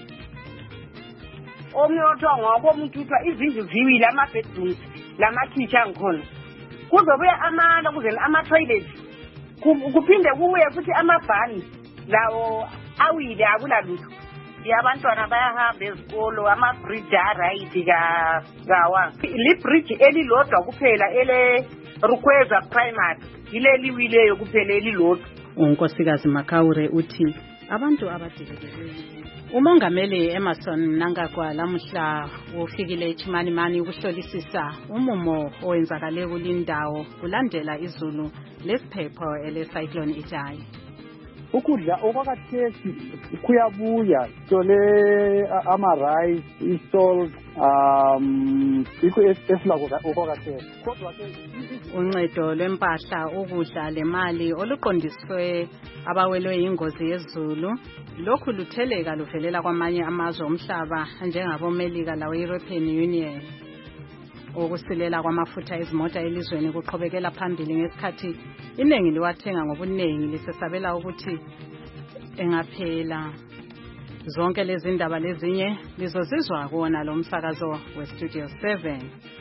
Speaker 4: omnotho ngwako mthutha izindlu ziwile ama-bedrooms lama-kitchen angikhona kuzobuya amala kuzeni ama-toilets kuphinde kubuye futhi amabhani lawo awile akulalutho. Abantwana bayahamba ezikolo, ama-bridge aright kawa li-bridge elilodwa kuphela ele-Rukweza Primary yile liwileyo kuphela elilodwa.
Speaker 2: uNkosikazi Makaure uthi abantu abadilileyo. Umongameli Emmerson Mnangagwa lamuhla ufikile eChimanimani ukuhlolisisa umumo owenzakale kulindawo kulandela izulu lesiphepho ele-cyclone Idai.
Speaker 22: Ukudla okwakathesi kuyabuya tole ama-rice, i-salt, ikho esilako okwakathesi.
Speaker 2: Uncedo lwempahla, ukudla lemali oluqondiswe abawelwe ingozi yezulu lokhu lutheleka luvelela kwamanye amazwe omhlaba njengaboMelika lawe-European Union. Ukusilela kwamafutha ezimota elizweni kuqhubekela phambili ngesikhathi iningi liwathenga ngobuningi lisesabela ukuthi engaphela. Zonke lezi ndaba lezinye lizozizwa kuona lo msakazo weStudio 7.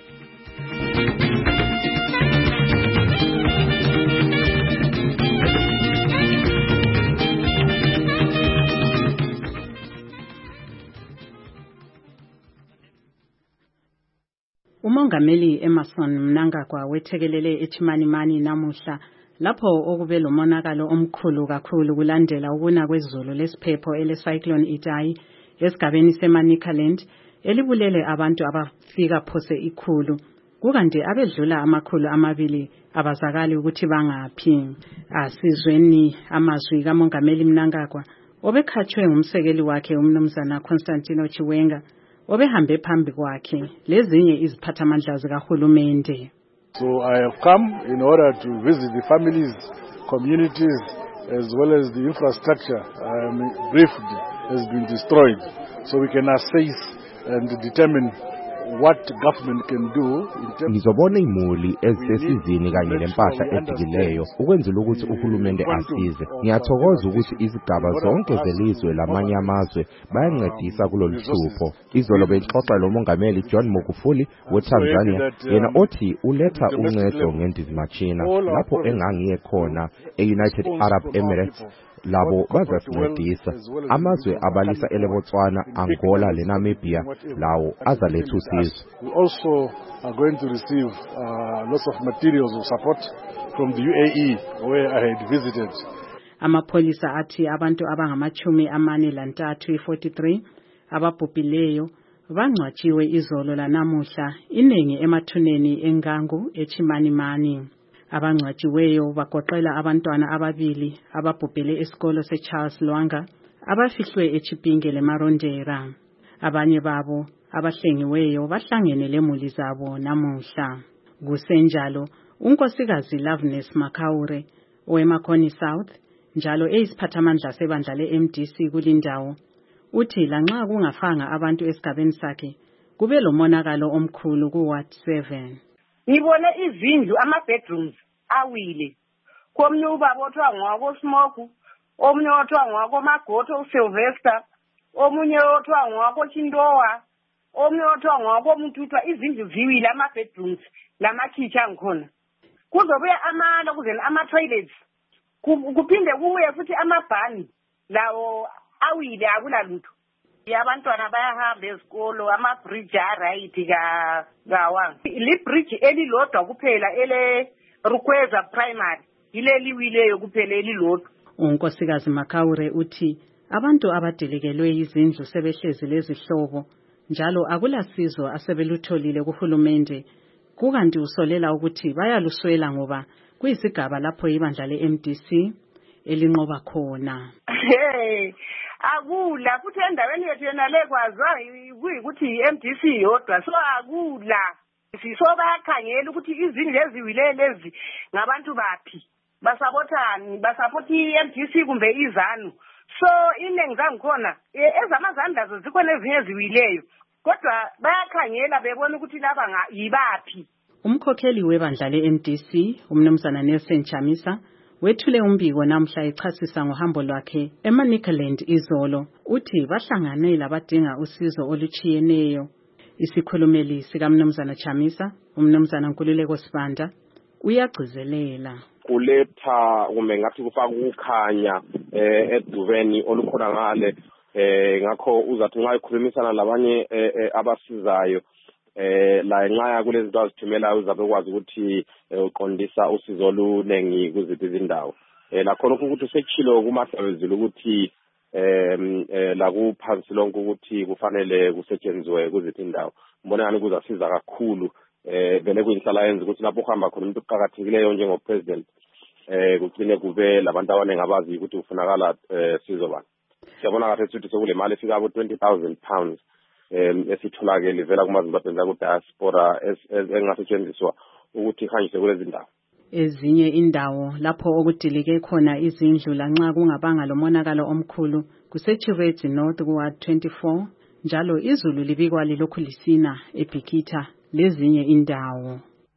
Speaker 2: Umongameli Emmerson Mnangagwa wethekelele eChimanimani namuhla lapho okube lomonakalo omkhulu kakhulu kulandela ukuna kwezulu lesiphepho ele-cyclone Idai esigabeni seManicaland elibulele abantu abafika phose ikhulu kukanti abedlula 200 abazakali ukuthi bangaphi. Asizweni amazwi kamongameli Mnangagwa obekhatshwe ngumsekeli wakhe umnumzana Constantino Chiwenga obehambe phambi kwakhe lezinye iziphathamandla zikahulumende.
Speaker 23: So I have come in order to visit the families, communities, as well as the infrastructure briefed has been destroyed, so we can assess and determine what government can do.
Speaker 24: Ngizobona imuli ezisesizini kanye lempahla edikileyo ukwenzela ukuthi uhulumende asize. Ngiyathokoza ukuthi izigaba zonke zelizwe lamanye amazwe bayancedisa kulolu hlupho. Izolo bexoxa lo mongameli John Magufuli weTanzania yena othi uletha uncedo ngendizimachina lapho engangiye khona eUnited Arab Emirates labo bazasincedisa. Amazwe abalisa eLebotswana, Angola leNamibia lawo azaletha usizo.
Speaker 23: We also are going to receive lots of materials of support from the UAE where I had visited.
Speaker 2: Amapolisa athi abantu abangama-43 ababhubhileyo bangcwatshiwe izolo lanamuhla iningi emathuneni engangu eChimanimani. Abangcwatshiweyo bagoqela abantwana ababili ababhubhele esikolo seCharles Lwanga abafihlwe eChipinge leMarondera. Abanye babo abahlengiweyo bahlangene lemuli zabo namuhla. Kusenjalo unkosikazi Loveness Makaure oweMakhoni South njalo eyisiphathamandla sebandla leMDC kulindawo uthi lanxa kungafanga abantu esigabeni sakhe kube lomonakalo omkhulu kuWard 7.
Speaker 4: Ngibone izindlu ama-bedrooms awile. Komnye ubaba othiwa ngwako Smoke, omunye othiwa ngwako Magoto uSylvester, omunye othiwa ngwako Chindowa, omunye othiwa ngwako Mthutha. Izindlu ziwile ama-bedrooms lama-kitchen angikhona. Kuzobuya amala kuzeni ama-toilets kuphinde kubuye futhi amabhani lawo
Speaker 5: awile akulalutho. Abantwana bayahamba ezikolo, ama-bridge a-right kawanga. Li-bridge elilodwa kuphela ele Rukweza Primary ileliwileyo kuphela elilodwa.
Speaker 2: uNkosikazi Makaure uthi abantu abadelekelwe izindlu sebehlezi lezihlobo njalo akulasizo asebelutholile kuhulumende, kukanti usolela ukuthi bayaluswela ngoba kuyisigaba lapho ibandla le-MDC elinqoba khona.
Speaker 5: Akula futhi endaweni yethu yena lekwazwa kuyikuthi i-MDC yodwa, so akula. So bayakhangela ukuthi izindlu eziwile lezi ngabantu baphi, basabothani, basapoti i-MDC kumbe izanu. So inengi zangikhona ezamazanu lazo zikhona ezinye eziwileyo, kodwa bayakhangela bebona ukuthi laba yibaphi.
Speaker 2: Umkhokheli webandla le-MDC umnumzana Nelson Chamisa wethule umbiko namhla echasisa ngohambo lwakhe eManicaland izolo. Uthi bahlanganela badinga usizo oluchiyeneyo. Isikhulumeli sikamnumzana Chamisa, umnumzana Nkululeko Sibanda, uyagcizelela.
Speaker 6: Kuletha ngathi kufaka ukukhanya eduveni olukhona ngale, ngakho uzathi nxa ikhulumisana labanye abasizayo la nxa kulezi zinto azithumelayo uzabe kwazi ukuthi uqondisa usizo olunengi kuziphi izindawo. Lakhona ukuthi usetshilo kumahlabezulu ukuthi lakuphansi lonke ukuthi kufanele kusetshenzwe kuziphi indawo. Mbona ngani kuzasiza kakhulu vele kuyinhlala yenza ukuthi lapho uhamba khona umuntu oqhakathekileyo njengopresident kugcine kube labantu abaningi abazi ukuthi ufunakala sizo bani. Siyabona kahle ukuthi sekule mali efika £20,000 esitholakele ivela kumaZimbabwe ku-diaspora engasetshenziswa ukuthi ihanjiswe kulezi ndawo.
Speaker 2: Ezinye indawo lapho okudilike khona izindlu lanxa kungabanga lomonakalo omkhulu kuseChiredzi North kuWard 24, njalo izulu libikwa lilokhu lisina eBhikitha lezinye indawo.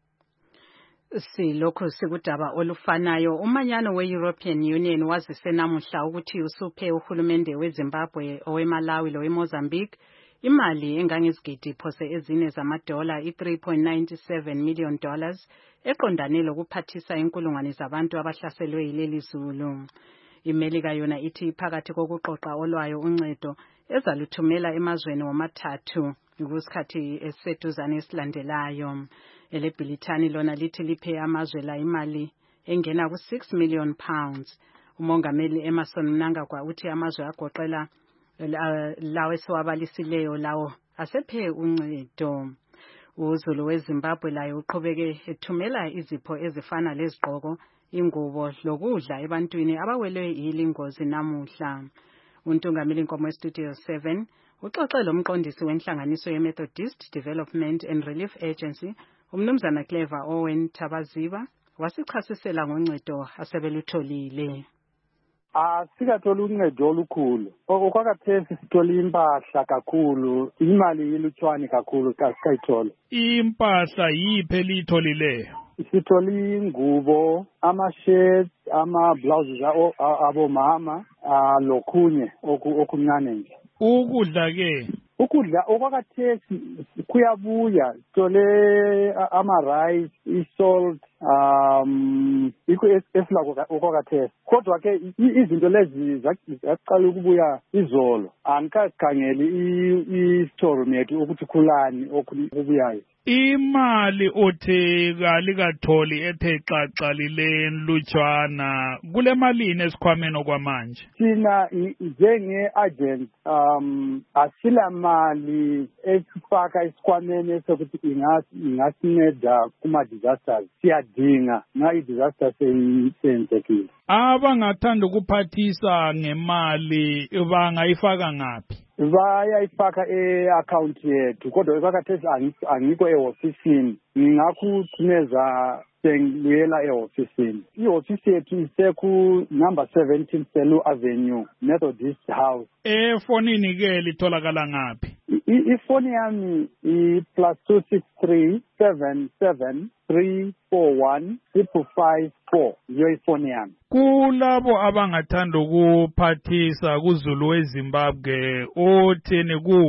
Speaker 2: Silokhu sikudaba olufanayo, umanyano we-European Union wazise namuhla ukuthi usuphe uhulumende weZimbabwe, owemalawi lowemozambique imali engangezigidi phose ezine zamadola $3.97 million eqondane lokuphathisa inkulungwane zabantu abahlaselwe yileli zulu. IMelika yona ithi phakathi kokuqoqa olwayo uncedo ezaluthumela emazweni womathathu kusikhathi eseduzane esilandelayo. EleBrithani lona lithi liphe amazwe la imali engena ku6 million pounds. Umongameli Emmerson Mnangagwa uthi amazwe agoqela lawo esiwabalisileyo lawo asephe uncedo. Uzulu weZimbabwe layo uqhubeke ethumela izipho ezifana lezigqoko, ingubo lokudla ebantwini abawelwe ilingozi namuhla. Untungameli Nkomo Studio 7 uxoxe lomqondisi wenhlanganiso ye-Methodist Development and Relief Agency umnumzana Clever Owen Tabaziba wasichasisela ngoncedo asebelutholile.
Speaker 22: Sikatholi uncedo olukhulu. Okwakathesi sithole impahla kakhulu, imali ilutshwane kakhulu kasayithola.
Speaker 21: Impahla yiphi elitholile?
Speaker 22: Sithole ingubo, ama-shirts, ama-blouses abomama, lokhunye okuncane nje.
Speaker 21: Ukudla ke?
Speaker 22: Ukudla okwakathesi kuyabuya, sithole ama-rice, i-salt, esilako okwakathesi. Kodwa ke izinto lezi zaqala ukubuya izolo. Angikakhangeli i-storeroom yethu ukuthi khulani okubuyayo.
Speaker 21: Imali othi kalikatholi ethe xaxa lile nlutshwana kule malini esikhwameni okwamanje?
Speaker 22: Thina njenge-agent asila mali esifaka esikhwameni esokuthi ingasinceda kuma-disasters. Siyadinga nxa i-disaster seyenzekile.
Speaker 21: Abangathanda ukuphathisa ngemali bangayifaka ngaphi?
Speaker 22: Bayayifaka e-account yethu, kodwa kwakathesi angikho ehofisini. Ngingakuthumeza sengibuyela ehofisini. Ihofisi yethu iseku number 17 Selu Avenue, Methodist House.
Speaker 21: Efonini ke litholakala ngaphi?
Speaker 22: Ifoni yami i+263 77 341 554 yiyo ifoni yami.
Speaker 21: Kulabo abangathanda ukuphathisa kuzulu weZimbabwe otheni kubo?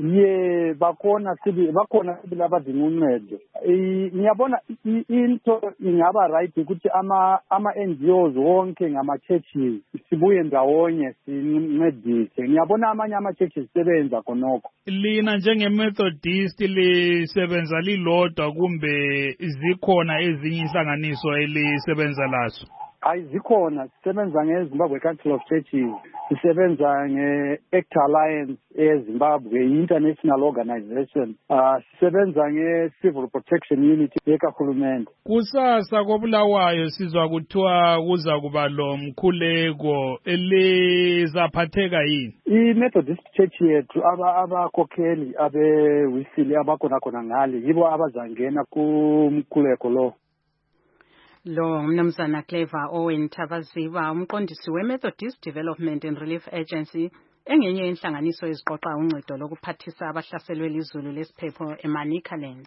Speaker 22: ye bakhona sibili abadinga uncedo. Ngiyabona into ingaba right ukuthi ama-NGOs wonke ngama-churches sibuye ndawonye sincedise. Ngiyabona amanye ama-churches sebenza khonokho.
Speaker 21: Lina njenge-Methodist lisebenza lilodwa kumbe zikhona ezinye inhlanganiso elisebenza lazo?
Speaker 22: Zikhona, sisebenza nge-Zimbabwe Council of Churches, sisebenza nge-ACT Alliance eZimbabwe, international organization, sisebenza nge-Civil Protection Unit ekahulumende.
Speaker 21: Kusasa koBulawayo sizwa kuthiwa kuza kuba lo mkhuleko, lizaphatheka yini?
Speaker 22: I-Methodist Church yethu abakhokheli abewisile abakhona ngale yibo abazangena kumkhuleko lo.
Speaker 2: Lo mnumzana Clever Owen Thavaziva, umqondisi we-Methodist Development and Relief Agency, engenye inhlanganiso eziqoqa uncedo lokuphathisa abahlaselwe lizulu lesiphepho eManicaland.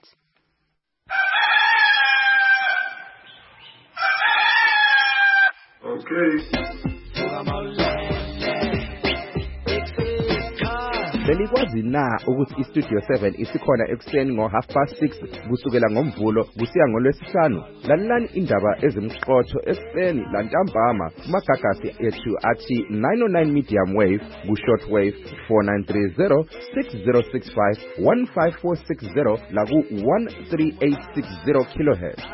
Speaker 24: Belikwazi na ukuthi iStudio 7 isikhona ekuseni ngo6:30 kusukela ngoMvulo kusiya ngoLwesihlanu? Lalelani indaba ezimqotho ekuseni lantambama kumagagasi ethu athi 909 medium wave ku-short wave 4930 6065 15460 laku 13860 kHz.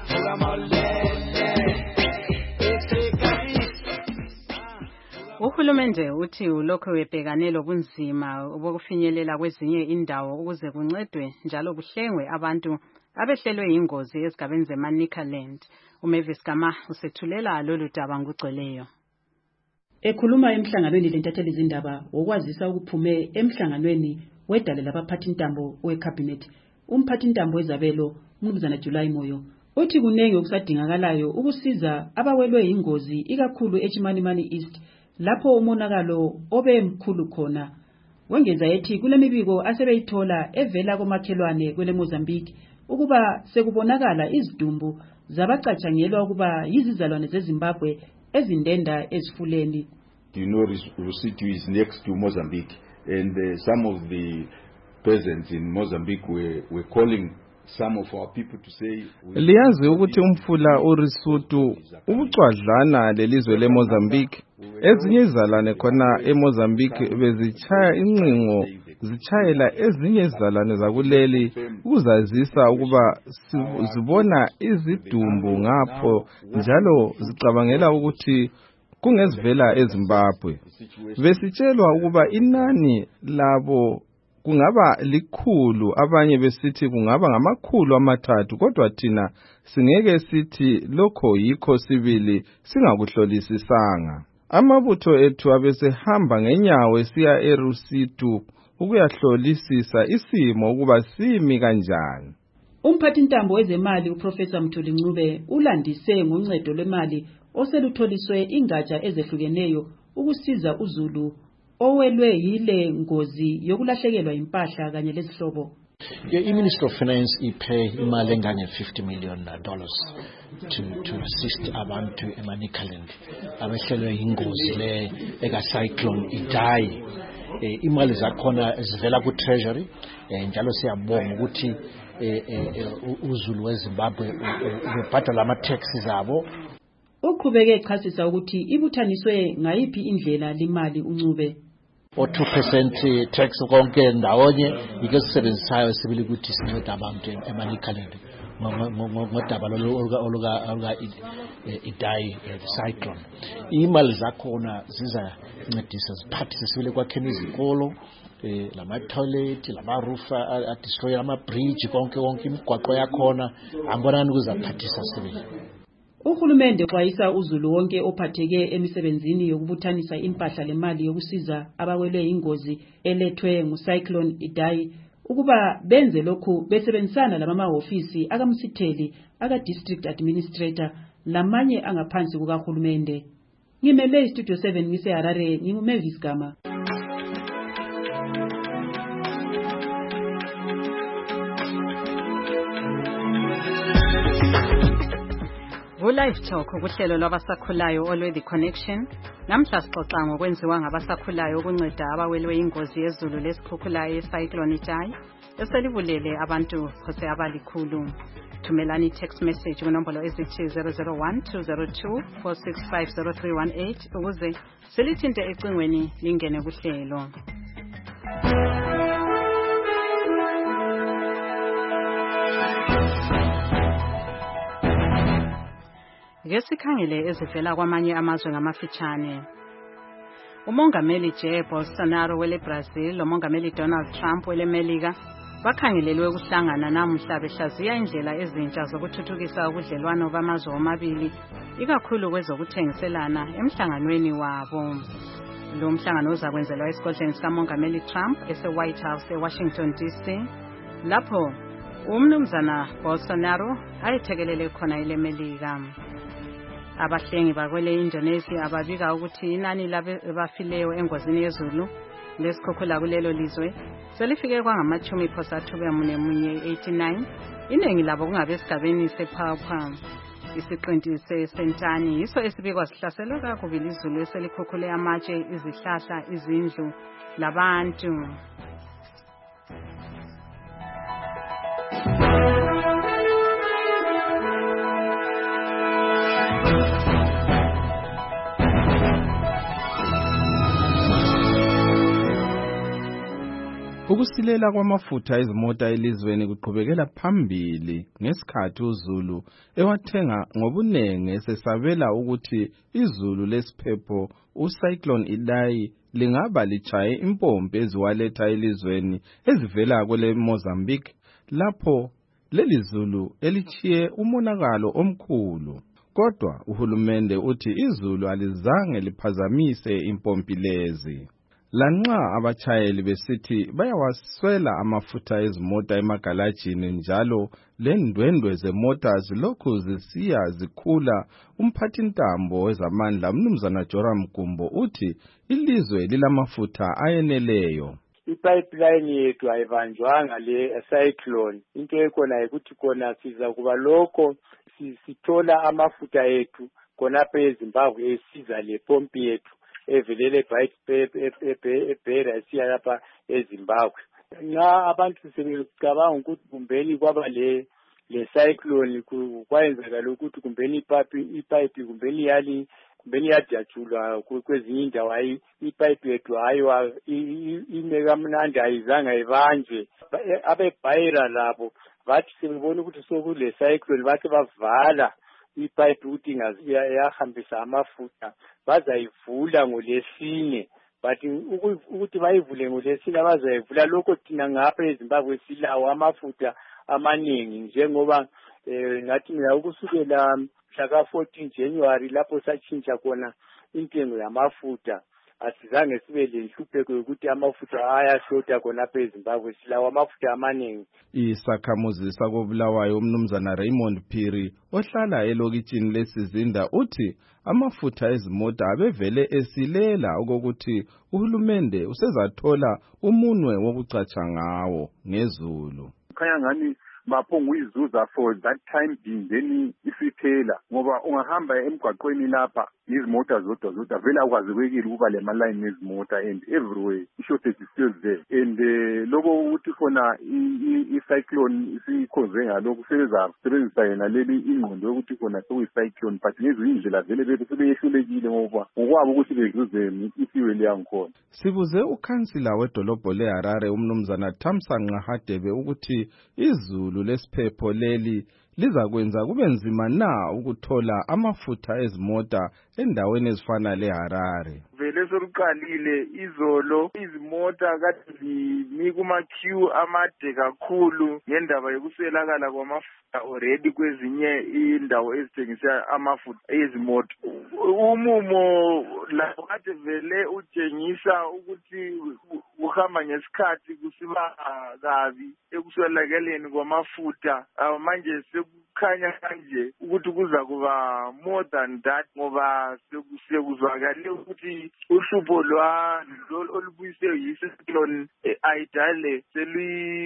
Speaker 2: Uhulumende uthi ulokhu webhekane lobunzima bokufinyelela kwezinye indawo ukuze kuncedwe njalo kuhlengwe abantu abehlelwe ingozi ezigabeni zeManicaland. uMavis Gama usethulela lolu daba ngugcweleyo.
Speaker 7: Ekhuluma emhlanganweni lentatheli izindaba wokwazisa ukuphume emhlanganweni wedale labaphathintambo wecabinet, umphathintambo wezabelo uMnumzana July Moyo uthi kunenge okusadingakalayo ukusiza abawelwe ingozi ikakhulu eChimanimani East lapho umonakalo obemkhulu khona. Wengeza ethi kulemibiko asebeyithola evela komakhelwane kwele Mozambique ukuba sekubonakala izidumbu zabacatshangelwa ukuba yizizalwane zeZimbabwe ezindenda ezifuleni.
Speaker 8: You know, Rusitu is next to Mozambique, and some of the peasants in Mozambique were calling some of our people to say.
Speaker 9: Liyazi ukuthi umfula uRusitu ubucwadlana lelizwe leMozambique. Ezinye izalwane khona eMozambique bezichaya incingo zichayela ezinye izalwane zakuleli ukuzazisa ukuba zibona izidumbu ngapho njalo zicabangela ukuthi kungezivela eZimbabwe. Besitshelwa ukuba inani labo kungaba likhulu, abanye besithi kungaba ngamakhulu amathathu, kodwa thina singeke sithi lokho yikho sibili singakuhlolisisanga. Amabutho ethu abesehamba ngenyawo esiya eRusitu ukuyahlolisisa isimo ukuba simi kanjani.
Speaker 7: Umphathintambo wezemali uProfessor Mthuli Ncube ulandise ngoncedo lwemali oselutholiswe ingatsha ezehlukeneyo ukusiza uZulu owelwe yile ngozi yokulahlekelwa impahla kanye lezihlobo.
Speaker 12: I-Ministry of Finance iphe imali engange-$50 million to assist abantu eManicaland abehlelwe ingozi le eka-cyclone Idai. Imali zakhona zivela ku-Treasury, njalo siyabonga ukuthi uZulu weZimbabwe ubebhadala ama-taxes abo.
Speaker 7: Uqhubeke echasisa ukuthi ibuthaniswe ngayiphi indlela limali uNcube.
Speaker 12: O2% tax konke ndawonye yike sisebenzisayo sibili ukuthi sincede abantu eManicaland ngodaba oluka Idai cyclone. Imali zakhona zizancedisa ziphathise sibili kwakheni izikolo, lama toilet, lama roof destroy ama bridge konke imigwaqo yakhona angibonani kuzaphathisa sibili.
Speaker 7: Uhulumende uxwayisa uZulu wonke ophatheke emisebenzini yokubuthanisa impahla lemali yokusiza abawelwe ingozi elethwe ngucyclone Idai ukuba benze lokhu besebenzisana lamahhovisi akamsitheli aka-district administrator lamanye angaphansi kukahulumende. Ngimele iStudio 7 ngiseHarare, nginguMavis Gama.
Speaker 2: Live Talk ukuhlelo lwabasakhulayo olwe The Connection. Namhla sixoxa ngokwenziwa ngabasakhulayo ukunceda abawelwe ingozi yezulu lesikhukhulayo eCyclone Idai eselibulele abantu phose abalikhulu. Thumelani text message kunombolo ezithi 001-202-465-0318 ukuze selithinte ecingweni lingene kuhlelo. Ngesikhangele ezivela kwamanye amazwe ngamafitshane. Umongameli Jair Bolsonaro wele Brazil nomongameli Donald Trump wele Melika bakhangelelwe ukuhlangana namuhla behlaziya indlela ezintsha zokuthuthukisa ubudlelwano bamazwe omabili ikakhulu kwezokuthengiselana emhlanganweni wabo. Lo mhlangano uzakwenzelwa esigodleni sikamongameli Trump ese-White House eWashington DC lapho umnumzana Bolsonaro ayethekelele khona ile Melika. Abahlengi bakwele Indonesia ababika ukuthi inani labafileyo engozini yezulu lesikhukhula kulelo lizwe selifike kwangama-89. Iningi labo kungabe esigabeni sePaupa. Isiqinti seSentani yiso esibikwa sihlaselwe kakubi izulu eselikhukhule amatshe, izihlahla, izindlu labantu.
Speaker 9: Ukusilela kwamafutha ezimota elizweni kuqhubekela phambili ngesikhathi uZulu ewathenga ngobunenge esesabela ukuthi izulu lesiphepho uCyclone Idai lingaba lichaye impompi eziwaletha elizweni ezivela kwele Mozambique lapho leli zulu elichiye umonakalo omkhulu. Kodwa uhulumende uthi izulu alizange liphazamise impompi lezi. Lanxa abachayeli besithi bayawaswela amafutha ezimota emagalajini njalo lendwendwe zemota zilokhu zisiya zikhula, umphathintambo wezamandla umnumzana Joram Gumbo uthi ilizwe lilamafutha ayeneleyo.
Speaker 10: Ipipeline yethu ayibanjwanga le cyclone. Into ekhona ukuthi khona siza kuba lokho sithola amafutha ethu khona phe eZimbabwe esiza le pompi yethu evelele ebhera esiya lapha eZimbabwe. Nxa abantu sebecabanga ukuthi kumbeni kwaba le cyclone kwayenzakala ukuthi kumbeni ipipe kumbeni yajatshulwa kwezinye indawo, ipipe yethu hayi imekamnandi ayizanga ibanjwe. Abebhayira labo bathi sebebona ukuthi sokule cyclone bathi bavala ipipe ukuthi yahambisa amafutha bazayivula ngolesine, but ukuthi bayivule ngolesine bazayivula lokho thina ngapha eZimbabwe silawo amafutha amaningi njengoba ngathi mina ukusukela mhla 14 January lapho satshintsha khona intengo yamafutha asizange sibe lenhlupheko yokuthi amafutha ayashota khona phe eZimbabwe silawo amafutha amaningi.
Speaker 9: Isakhamuzi sakobulawayo umnumzana Raymond Phiri ohlala elokitshini lesizinda uthi amafutha ezimota abevele esilela okokuthi uhulumende usezathola umunwe wokucatsha ngawo ngezulu.
Speaker 13: Khanya ngani maphongo izuza for that time being then isiphela ngoba ungahamba emgwaqweni lapha izimota zodwa vele akwazekile ukuba le maline nezimota and everywhere ishortage is still there and lokho ukuthi khona icyclone isikhonze ngalokho sebenzisa yena leli ingqondo yokuthi khona sokuyicyclone but ngezinye indlela vele bethu sebeyehlulekile ngoba ngokwabo ukuthi bezuze isiwe leyangikhona.
Speaker 9: Sibuze ukhansila wedolobho leHarare umnumzana Thamsanqa Hadebe ukuthi izulu lesiphepho leli lizakwenza kube nzima na ukuthola amafutha ezimota endaweni ezifana leHarare.
Speaker 14: Vele sokuqalile izolo izimota kade zimi kuma-queue amade kakhulu ngendaba yokuswelakala kwamafutha already kwezinye indawo ezithengisa amafutha ezimoto. Umumo lapho kade vele utshengisa ukuthi uhamba ngesikhathi kusiba kabi ekuswelakeleni kwamafutha. Manje sekukhanya kanje ukuthi kuza kuba more than that ngoba sekuzwakale ukuthi uhlupho olubuyiswe yicyclone Idai seluyiphosa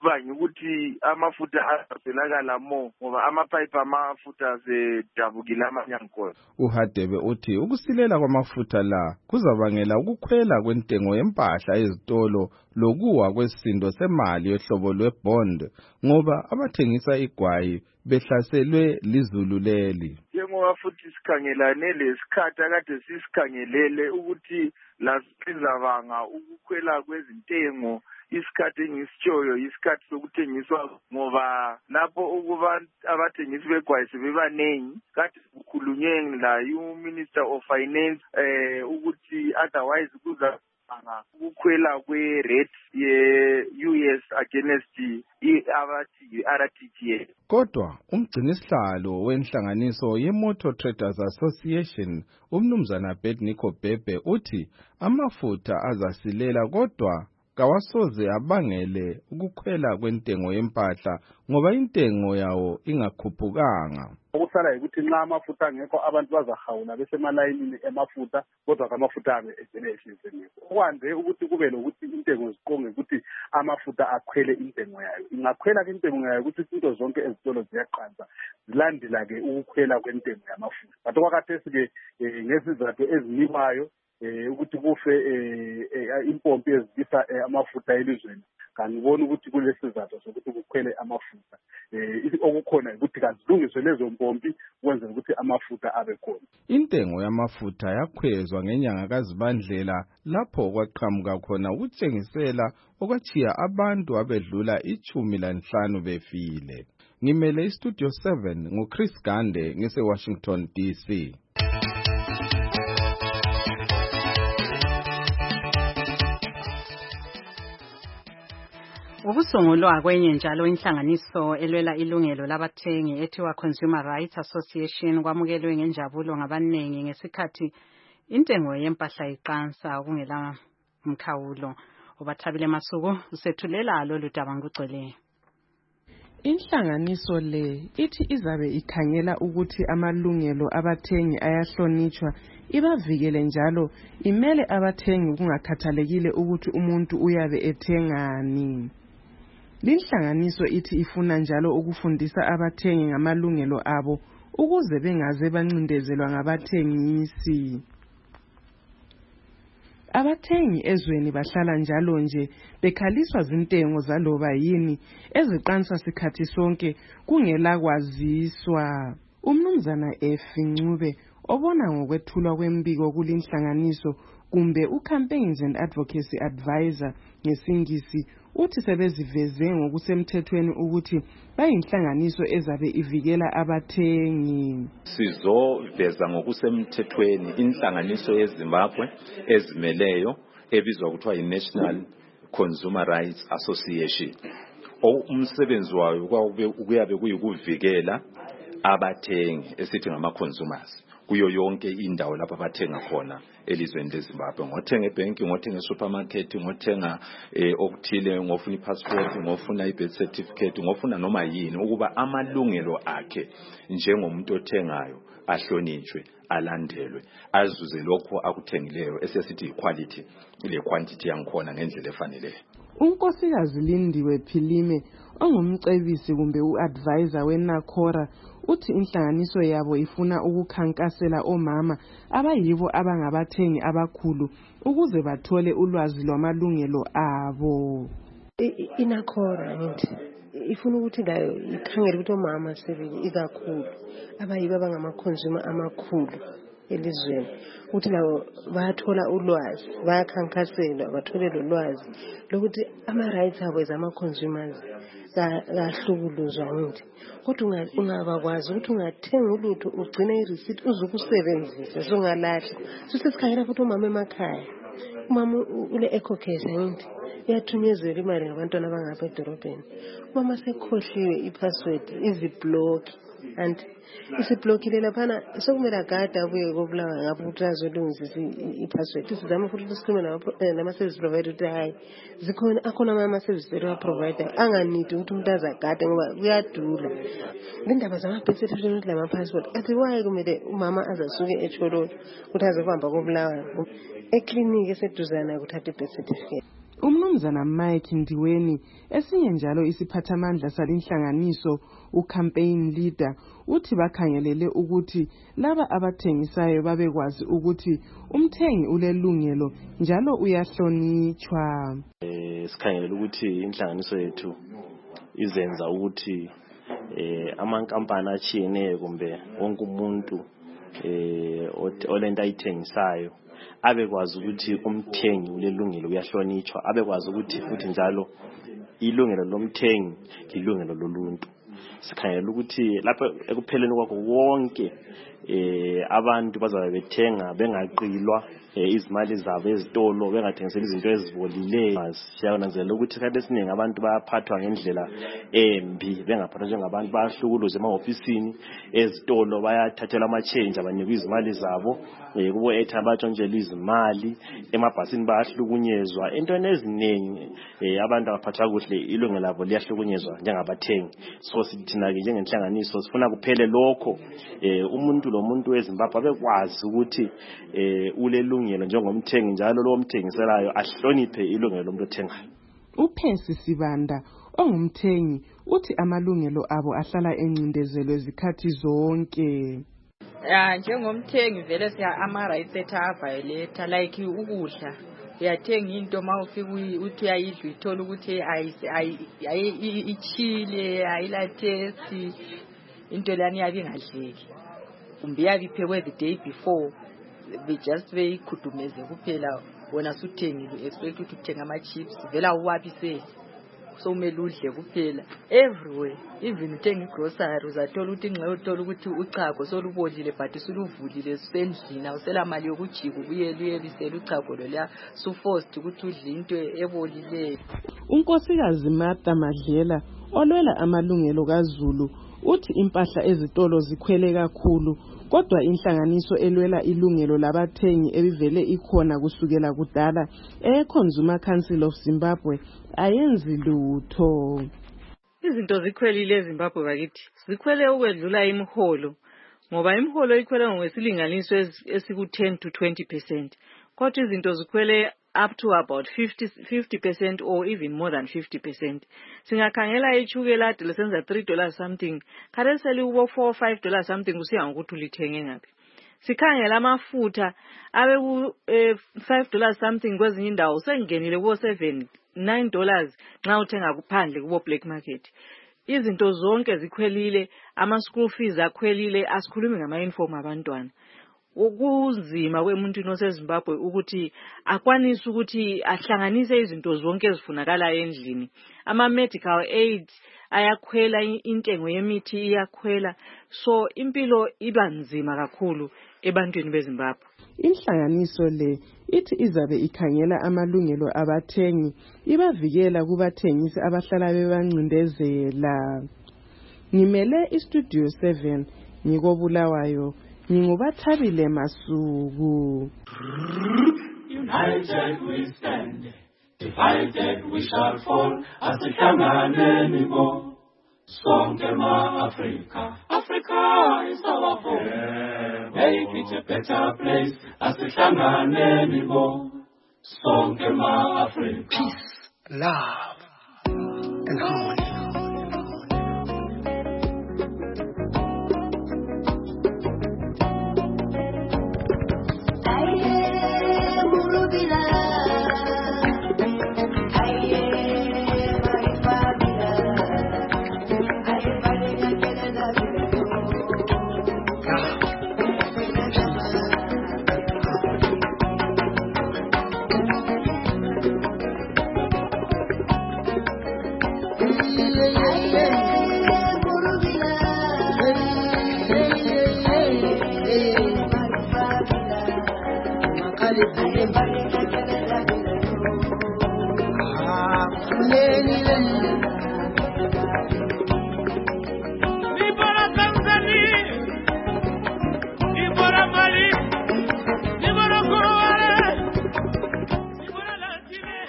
Speaker 14: bange ukuthi amafutha aswelakala more ngoba amapipe amafutha asedabukile amanye angikhona.
Speaker 9: uHadebe uthi ukusilela kwamafutha la kuzabangela ukukhwela kwentengo yempahla ezitolo lokuwa kwesindo semali yohlobo lwebond ngoba abathengisa igwayi behlaselwe lizulu leli.
Speaker 14: Njengoba futhi sikhangelane lesikhathi akade sisikhangelele ukuthi lazizabanga ukukhwela kwezintengo, isikhathi engisitshoyo isikhathi sokuthengiswa ngoba lapho ukuba abathengisi begwayi sebebanengi. Kade kukhulunywe la uMinister of Finance ukuthi otherwise kuza ukukhwela kwe-rate ye-US against i-RTGS.
Speaker 9: Kodwa umgcinisihlalo wenhlanganiso ye-Motor Traders Association umnumzana Bednico Bebe uthi amafutha azasilela kodwa kawasoze abangele ukukhwela kwentengo yempahla ngoba intengo yawo ingakhuphukanga.
Speaker 22: Ukusala ukuthi nxa amafutha angekho abantu bazahawula besemalayinini emafutha kodwa amafutha abe ehlizeni. Okwande ukuthi kube lokuthi intengo ziqonge ukuthi amafutha akhwele intengo yayo. Ingakhwela intengo yayo ukuthi izinto zonke ezitolo ziyaqanza zilandela ke ukukhwela kwentengo yamafutha. But okwakhathesi ke ngesizathu ezinikwayo ukuthi kufe impompi ezibisa amafutha elizweni kanibona ukuthi kulesizathu sokuthi kukhwele amafutha okukhona ukuthi kazilungiswe lezo mpompi ukwenzela ukuthi amafutha abe khona.
Speaker 9: Intengo yamafutha yakhwezwa ngenyanga kaZibandlela lapho kwaqhamuka khona ukutshengisela okwachiya abantu abedlula 15 befile. Ngimele iStudio 7 nguChris Gande ngise Washington DC.
Speaker 2: Ukusungulwa kwenye njalo inhlanganiso elwela ilungelo labathengi ethiwa Consumer Rights Association kwamukelwe ngenjabulo ngabanengi ngesikhathi intengo yempahla iqansa okungela mkhawulo. Ubathabile Masuku usethulela lolu daba ngugcweleyo.
Speaker 3: Inhlanganiso le ithi izabe ikhangela ukuthi amalungelo abathengi ayahlonitshwa, ibavikele njalo imele abathengi kungakhathalekile ukuthi umuntu uyabe ethengani. Linhlanganiso ithi ifuna njalo ukufundisa abathengi ngamalungelo abo ukuze bengaze bancindezelwa ngabathengisi. Abathengi ezweni bahlala njalo nje bekhaliswa zintengo zaloba yini eziqansa sikhathi sonke kungela kwaziswa. Umnumzana Ncube obona ngokwethulwa kwembiko kulinhlanganiso kumbe uCampaigns and Advocacy Advisor ngesingisi uthi sebeziveze ngokusemthethweni ukuthi bayinhlanganiso ezabe ivikela abathengi.
Speaker 15: Sizoveza ngokusemthethweni inhlanganiso yeZimbabwe ezimeleyo ebizwa kuthiwa iNational Consumer Rights Association. Umsebenzi wayo kuyabe kuyikuvikela abathengi esithi ngama-consumers kuyo yonke indawo lapho abathenga khona elizweni leZimbabwe. Ngothenga ebhenki, ngothenga esupermarket, ngothenga okuthile, ngofuna ipassport, ngofuna ibirth certificate, ngofuna noma yini ukuba amalungelo akhe njengomuntu othengayo ahlonitshwe, alandelwe, azuze lokho akuthengileyo esesithi equality le quantity yangikhona ngendlela efaneleyo.
Speaker 3: Unkosikazi Lindiwe Philime ongumcebisi kumbe uadvisor weNakora uthi inhlanganiso yabo ifuna ukukhankasela omama abayibo abangabathengi abakhulu ukuze bathole ulwazi lwamalungelo abo.
Speaker 17: Inakora ngithi ifuna ukuthi layo ikhangele ukuthi omama sebele ikakhulu abayibo abangama-consumer amakhulu elizweni ukuthi labo bayathola ulwazi, bayakhankaselwa bathole lo lwazi lokuthi ama-rights abo ezama-consumers kahlukuluzwa ngithi. Kodwa ungabakwazi ukuthi ungathenga ulutho ugcine i-receipt uzukusebenzisa songalahla. Sesikhangela futhi umama emakhaya. Umama ule-eco-case ngithi uyathunyezela imali ngabantwana abangapha edorobheni. Umama sekhohliwe i-password izibloki and isiblokile laphana sokumele agade abuye kobulawa ngapho ukuthi azolungisa i-password. Sizama futhi ukusikhuluma nama-service provider ukuthi hayi zikhona akhona ama-service provider anganidi ukuthi umuntu azagade ngoba kuyadula. Le ndaba zama-birth certificate lama-passport athi waye kumele umama azasuke etshololo ukuthi aze kuhamba kobulawa. ekliniki eseduzana kuthatha i-birth certificate.
Speaker 3: Umnumzana Mike Ndiweni esinye njalo isiphathamandla salinhlanganiso ucampaign leader uthi bakhangelele ukuthi laba abathengisayo babekwazi ukuthi umthengi ulelungelo njalo uyahlonitshwa.
Speaker 16: Sikhangelele ukuthi inhlanganiso yethu izenza ukuthi amankampani achiyeneyo kumbe wonke umuntu olento ayithengisayo abekwazi ukuthi umthengi ulelungelo uyahlonitshwa, abekwazi ukuthi futhi njalo ilungelo lomthengi ilungelo loluntu. Sikhangela ukuthi lapho ekupheleni kwakho wonke abantu bazabe bethenga bengaqilwa izimali zabo ezitolo, bengathengiseli izinto ezibolileyo. Siyananzelela ukuthi isikhathi esiningi abantu bayaphathwa ngendlela embi, bengaphathwa njengabantu bayahlukuluza emahofisini, ezitolo bayathathelwa ama-change abanikwa izimali zabo, kubo airtime batshontshelwa izimali, emabhasini bayahlukunyezwa, entweni eziningi abantu abaphathwa kuhle ilungelo labo liyahlukunyezwa njengabathengi. So thina-ke njengenhlanganiso sifuna kuphele lokho, umuntu lomuntu weZimbabwe abekwazi ukuthi ulelungelo njengomthengi njalo lo mthengiselayo ahloniphe ilungelo lomuntu othengayo.
Speaker 3: uPhesi Sibanda ongumthengi uthi amalungelo abo ahlala encindezelwe izikhathi zonke.
Speaker 18: Njengomthengi vele siya ama-rights ethu aviolate like ukudla. Uyathenga into mawufika uthi uyayidla uyithola ukuthi ichile ayila taste, into lani yabe ingadleki. Kumbe yabe iphekwe the day before, just beyikhudumeze kuphela wona suthengile expect ukuthi uthenga ama-chips vela uwabisele. So umele udle kuphela everywhere, even uthenga igrocery uzathola ukuthi ingxenye uthola ukuthi uchago solubolile but suluvulile sendlini awusela mali yokujika ubuyeluyebisela uchago lolya suforced ukuthi udle into ebolileyo.
Speaker 3: uNkosikazi Martha Madlela olwela amalungelo kaZulu uthi impahla ezitolo zikhwele kakhulu, kodwa inhlanganiso elwela ilungelo labathengi ebivele ikhona kusukela kudala Consumer Council of Zimbabwe ayenzi lutho.
Speaker 18: Izinto zikhwelile eZimbabwe bakithi, zikhwele ukwedlula imiholo, ngoba imiholo ikhwele ngesilinganiso esiku-10 to 20%, kodwa izinto zikhwele up to about 50% or even more than 50%. Singakhangela ichukela ade lesenza $3 something, kade seli ubo $4 $5 something kusiya ngokuthi ulithenge ngaphi. Sikhangela amafutha abe ku $5 something kwezinye indawo sengenile kubo $7 $9 nxa uthenga kuphandle kubo black market. Izinto zonke zikhwelile, ama-school fees akhwelile, asikhulumi ngama-uniform abantwana. Ukuzima kwemuntu noseZimbabwe ukuthi akwanise ukuthi ahlanganise izinto zonke ezifunakala endlini. Ama-medical aid ayakhwela, intengo yemithi iyakhwela, so impilo iba nzima kakhulu ebantwini beZimbabwe.
Speaker 3: Inhlanganiso le ithi izabe ikhangela amalungelo abathengi, ibavikela kubathengisi abahlala bebancindezela. Ngimele iStudio 7 ngikobulawayo, ngingubathabile Masuku.
Speaker 19: United we stand, divided we shall fall, asihlanganeni bo, sonke ma-Afrika, Africa is our home, make it a better place, asihlanganeni bo, sonke ma-Afrika. Peace, love, and harmony.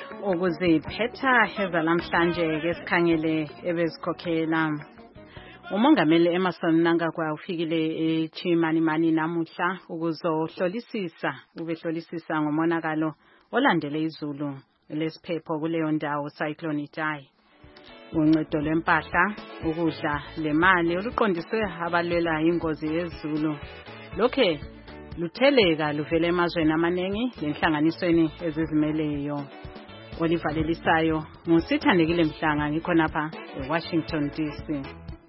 Speaker 2: Ukuziphetha heza namhlanje ke sikhangele ebezikhokhela Umongameli Emerson Mnangagwa ufikile eChimanimani namuhla ubehlolisisa ngomonakalo olandele izulu lesiphepho kuleyo ndawo Cyclone Idai. Uncedo lwempahla, ukudla, lemali oluqondiswe abalwela ingozi yezulu. Lokhe lutheleka luvela emazweni amaningi lenhlanganisweni ezizimeleyo. Olivalelisayo ngusithandekile Mhlanga ngikhonapha eWashington DC.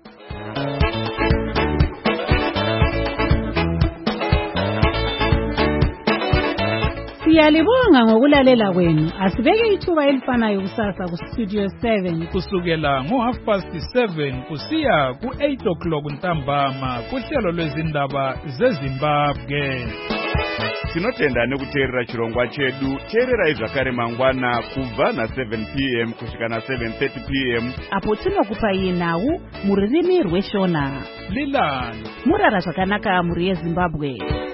Speaker 1: Siyalibonga ngokulalela kwenu. Asibeke ithuba elifanayo kusasa ku Studio 7
Speaker 21: kusukela ngo7:30 kusiya ku8 ntambama kuhlelo lwezindaba zeZimbabwe.
Speaker 11: Tinotenda nekuteerera chirongwa chedu. Teererai zvakare mangwana kubva na7 p.m. kusvika na7:30 p.m.
Speaker 1: apo tinokupai nhau mururimi rweshona.
Speaker 21: Lilani
Speaker 1: murara zvakanaka muri yeZimbabwe.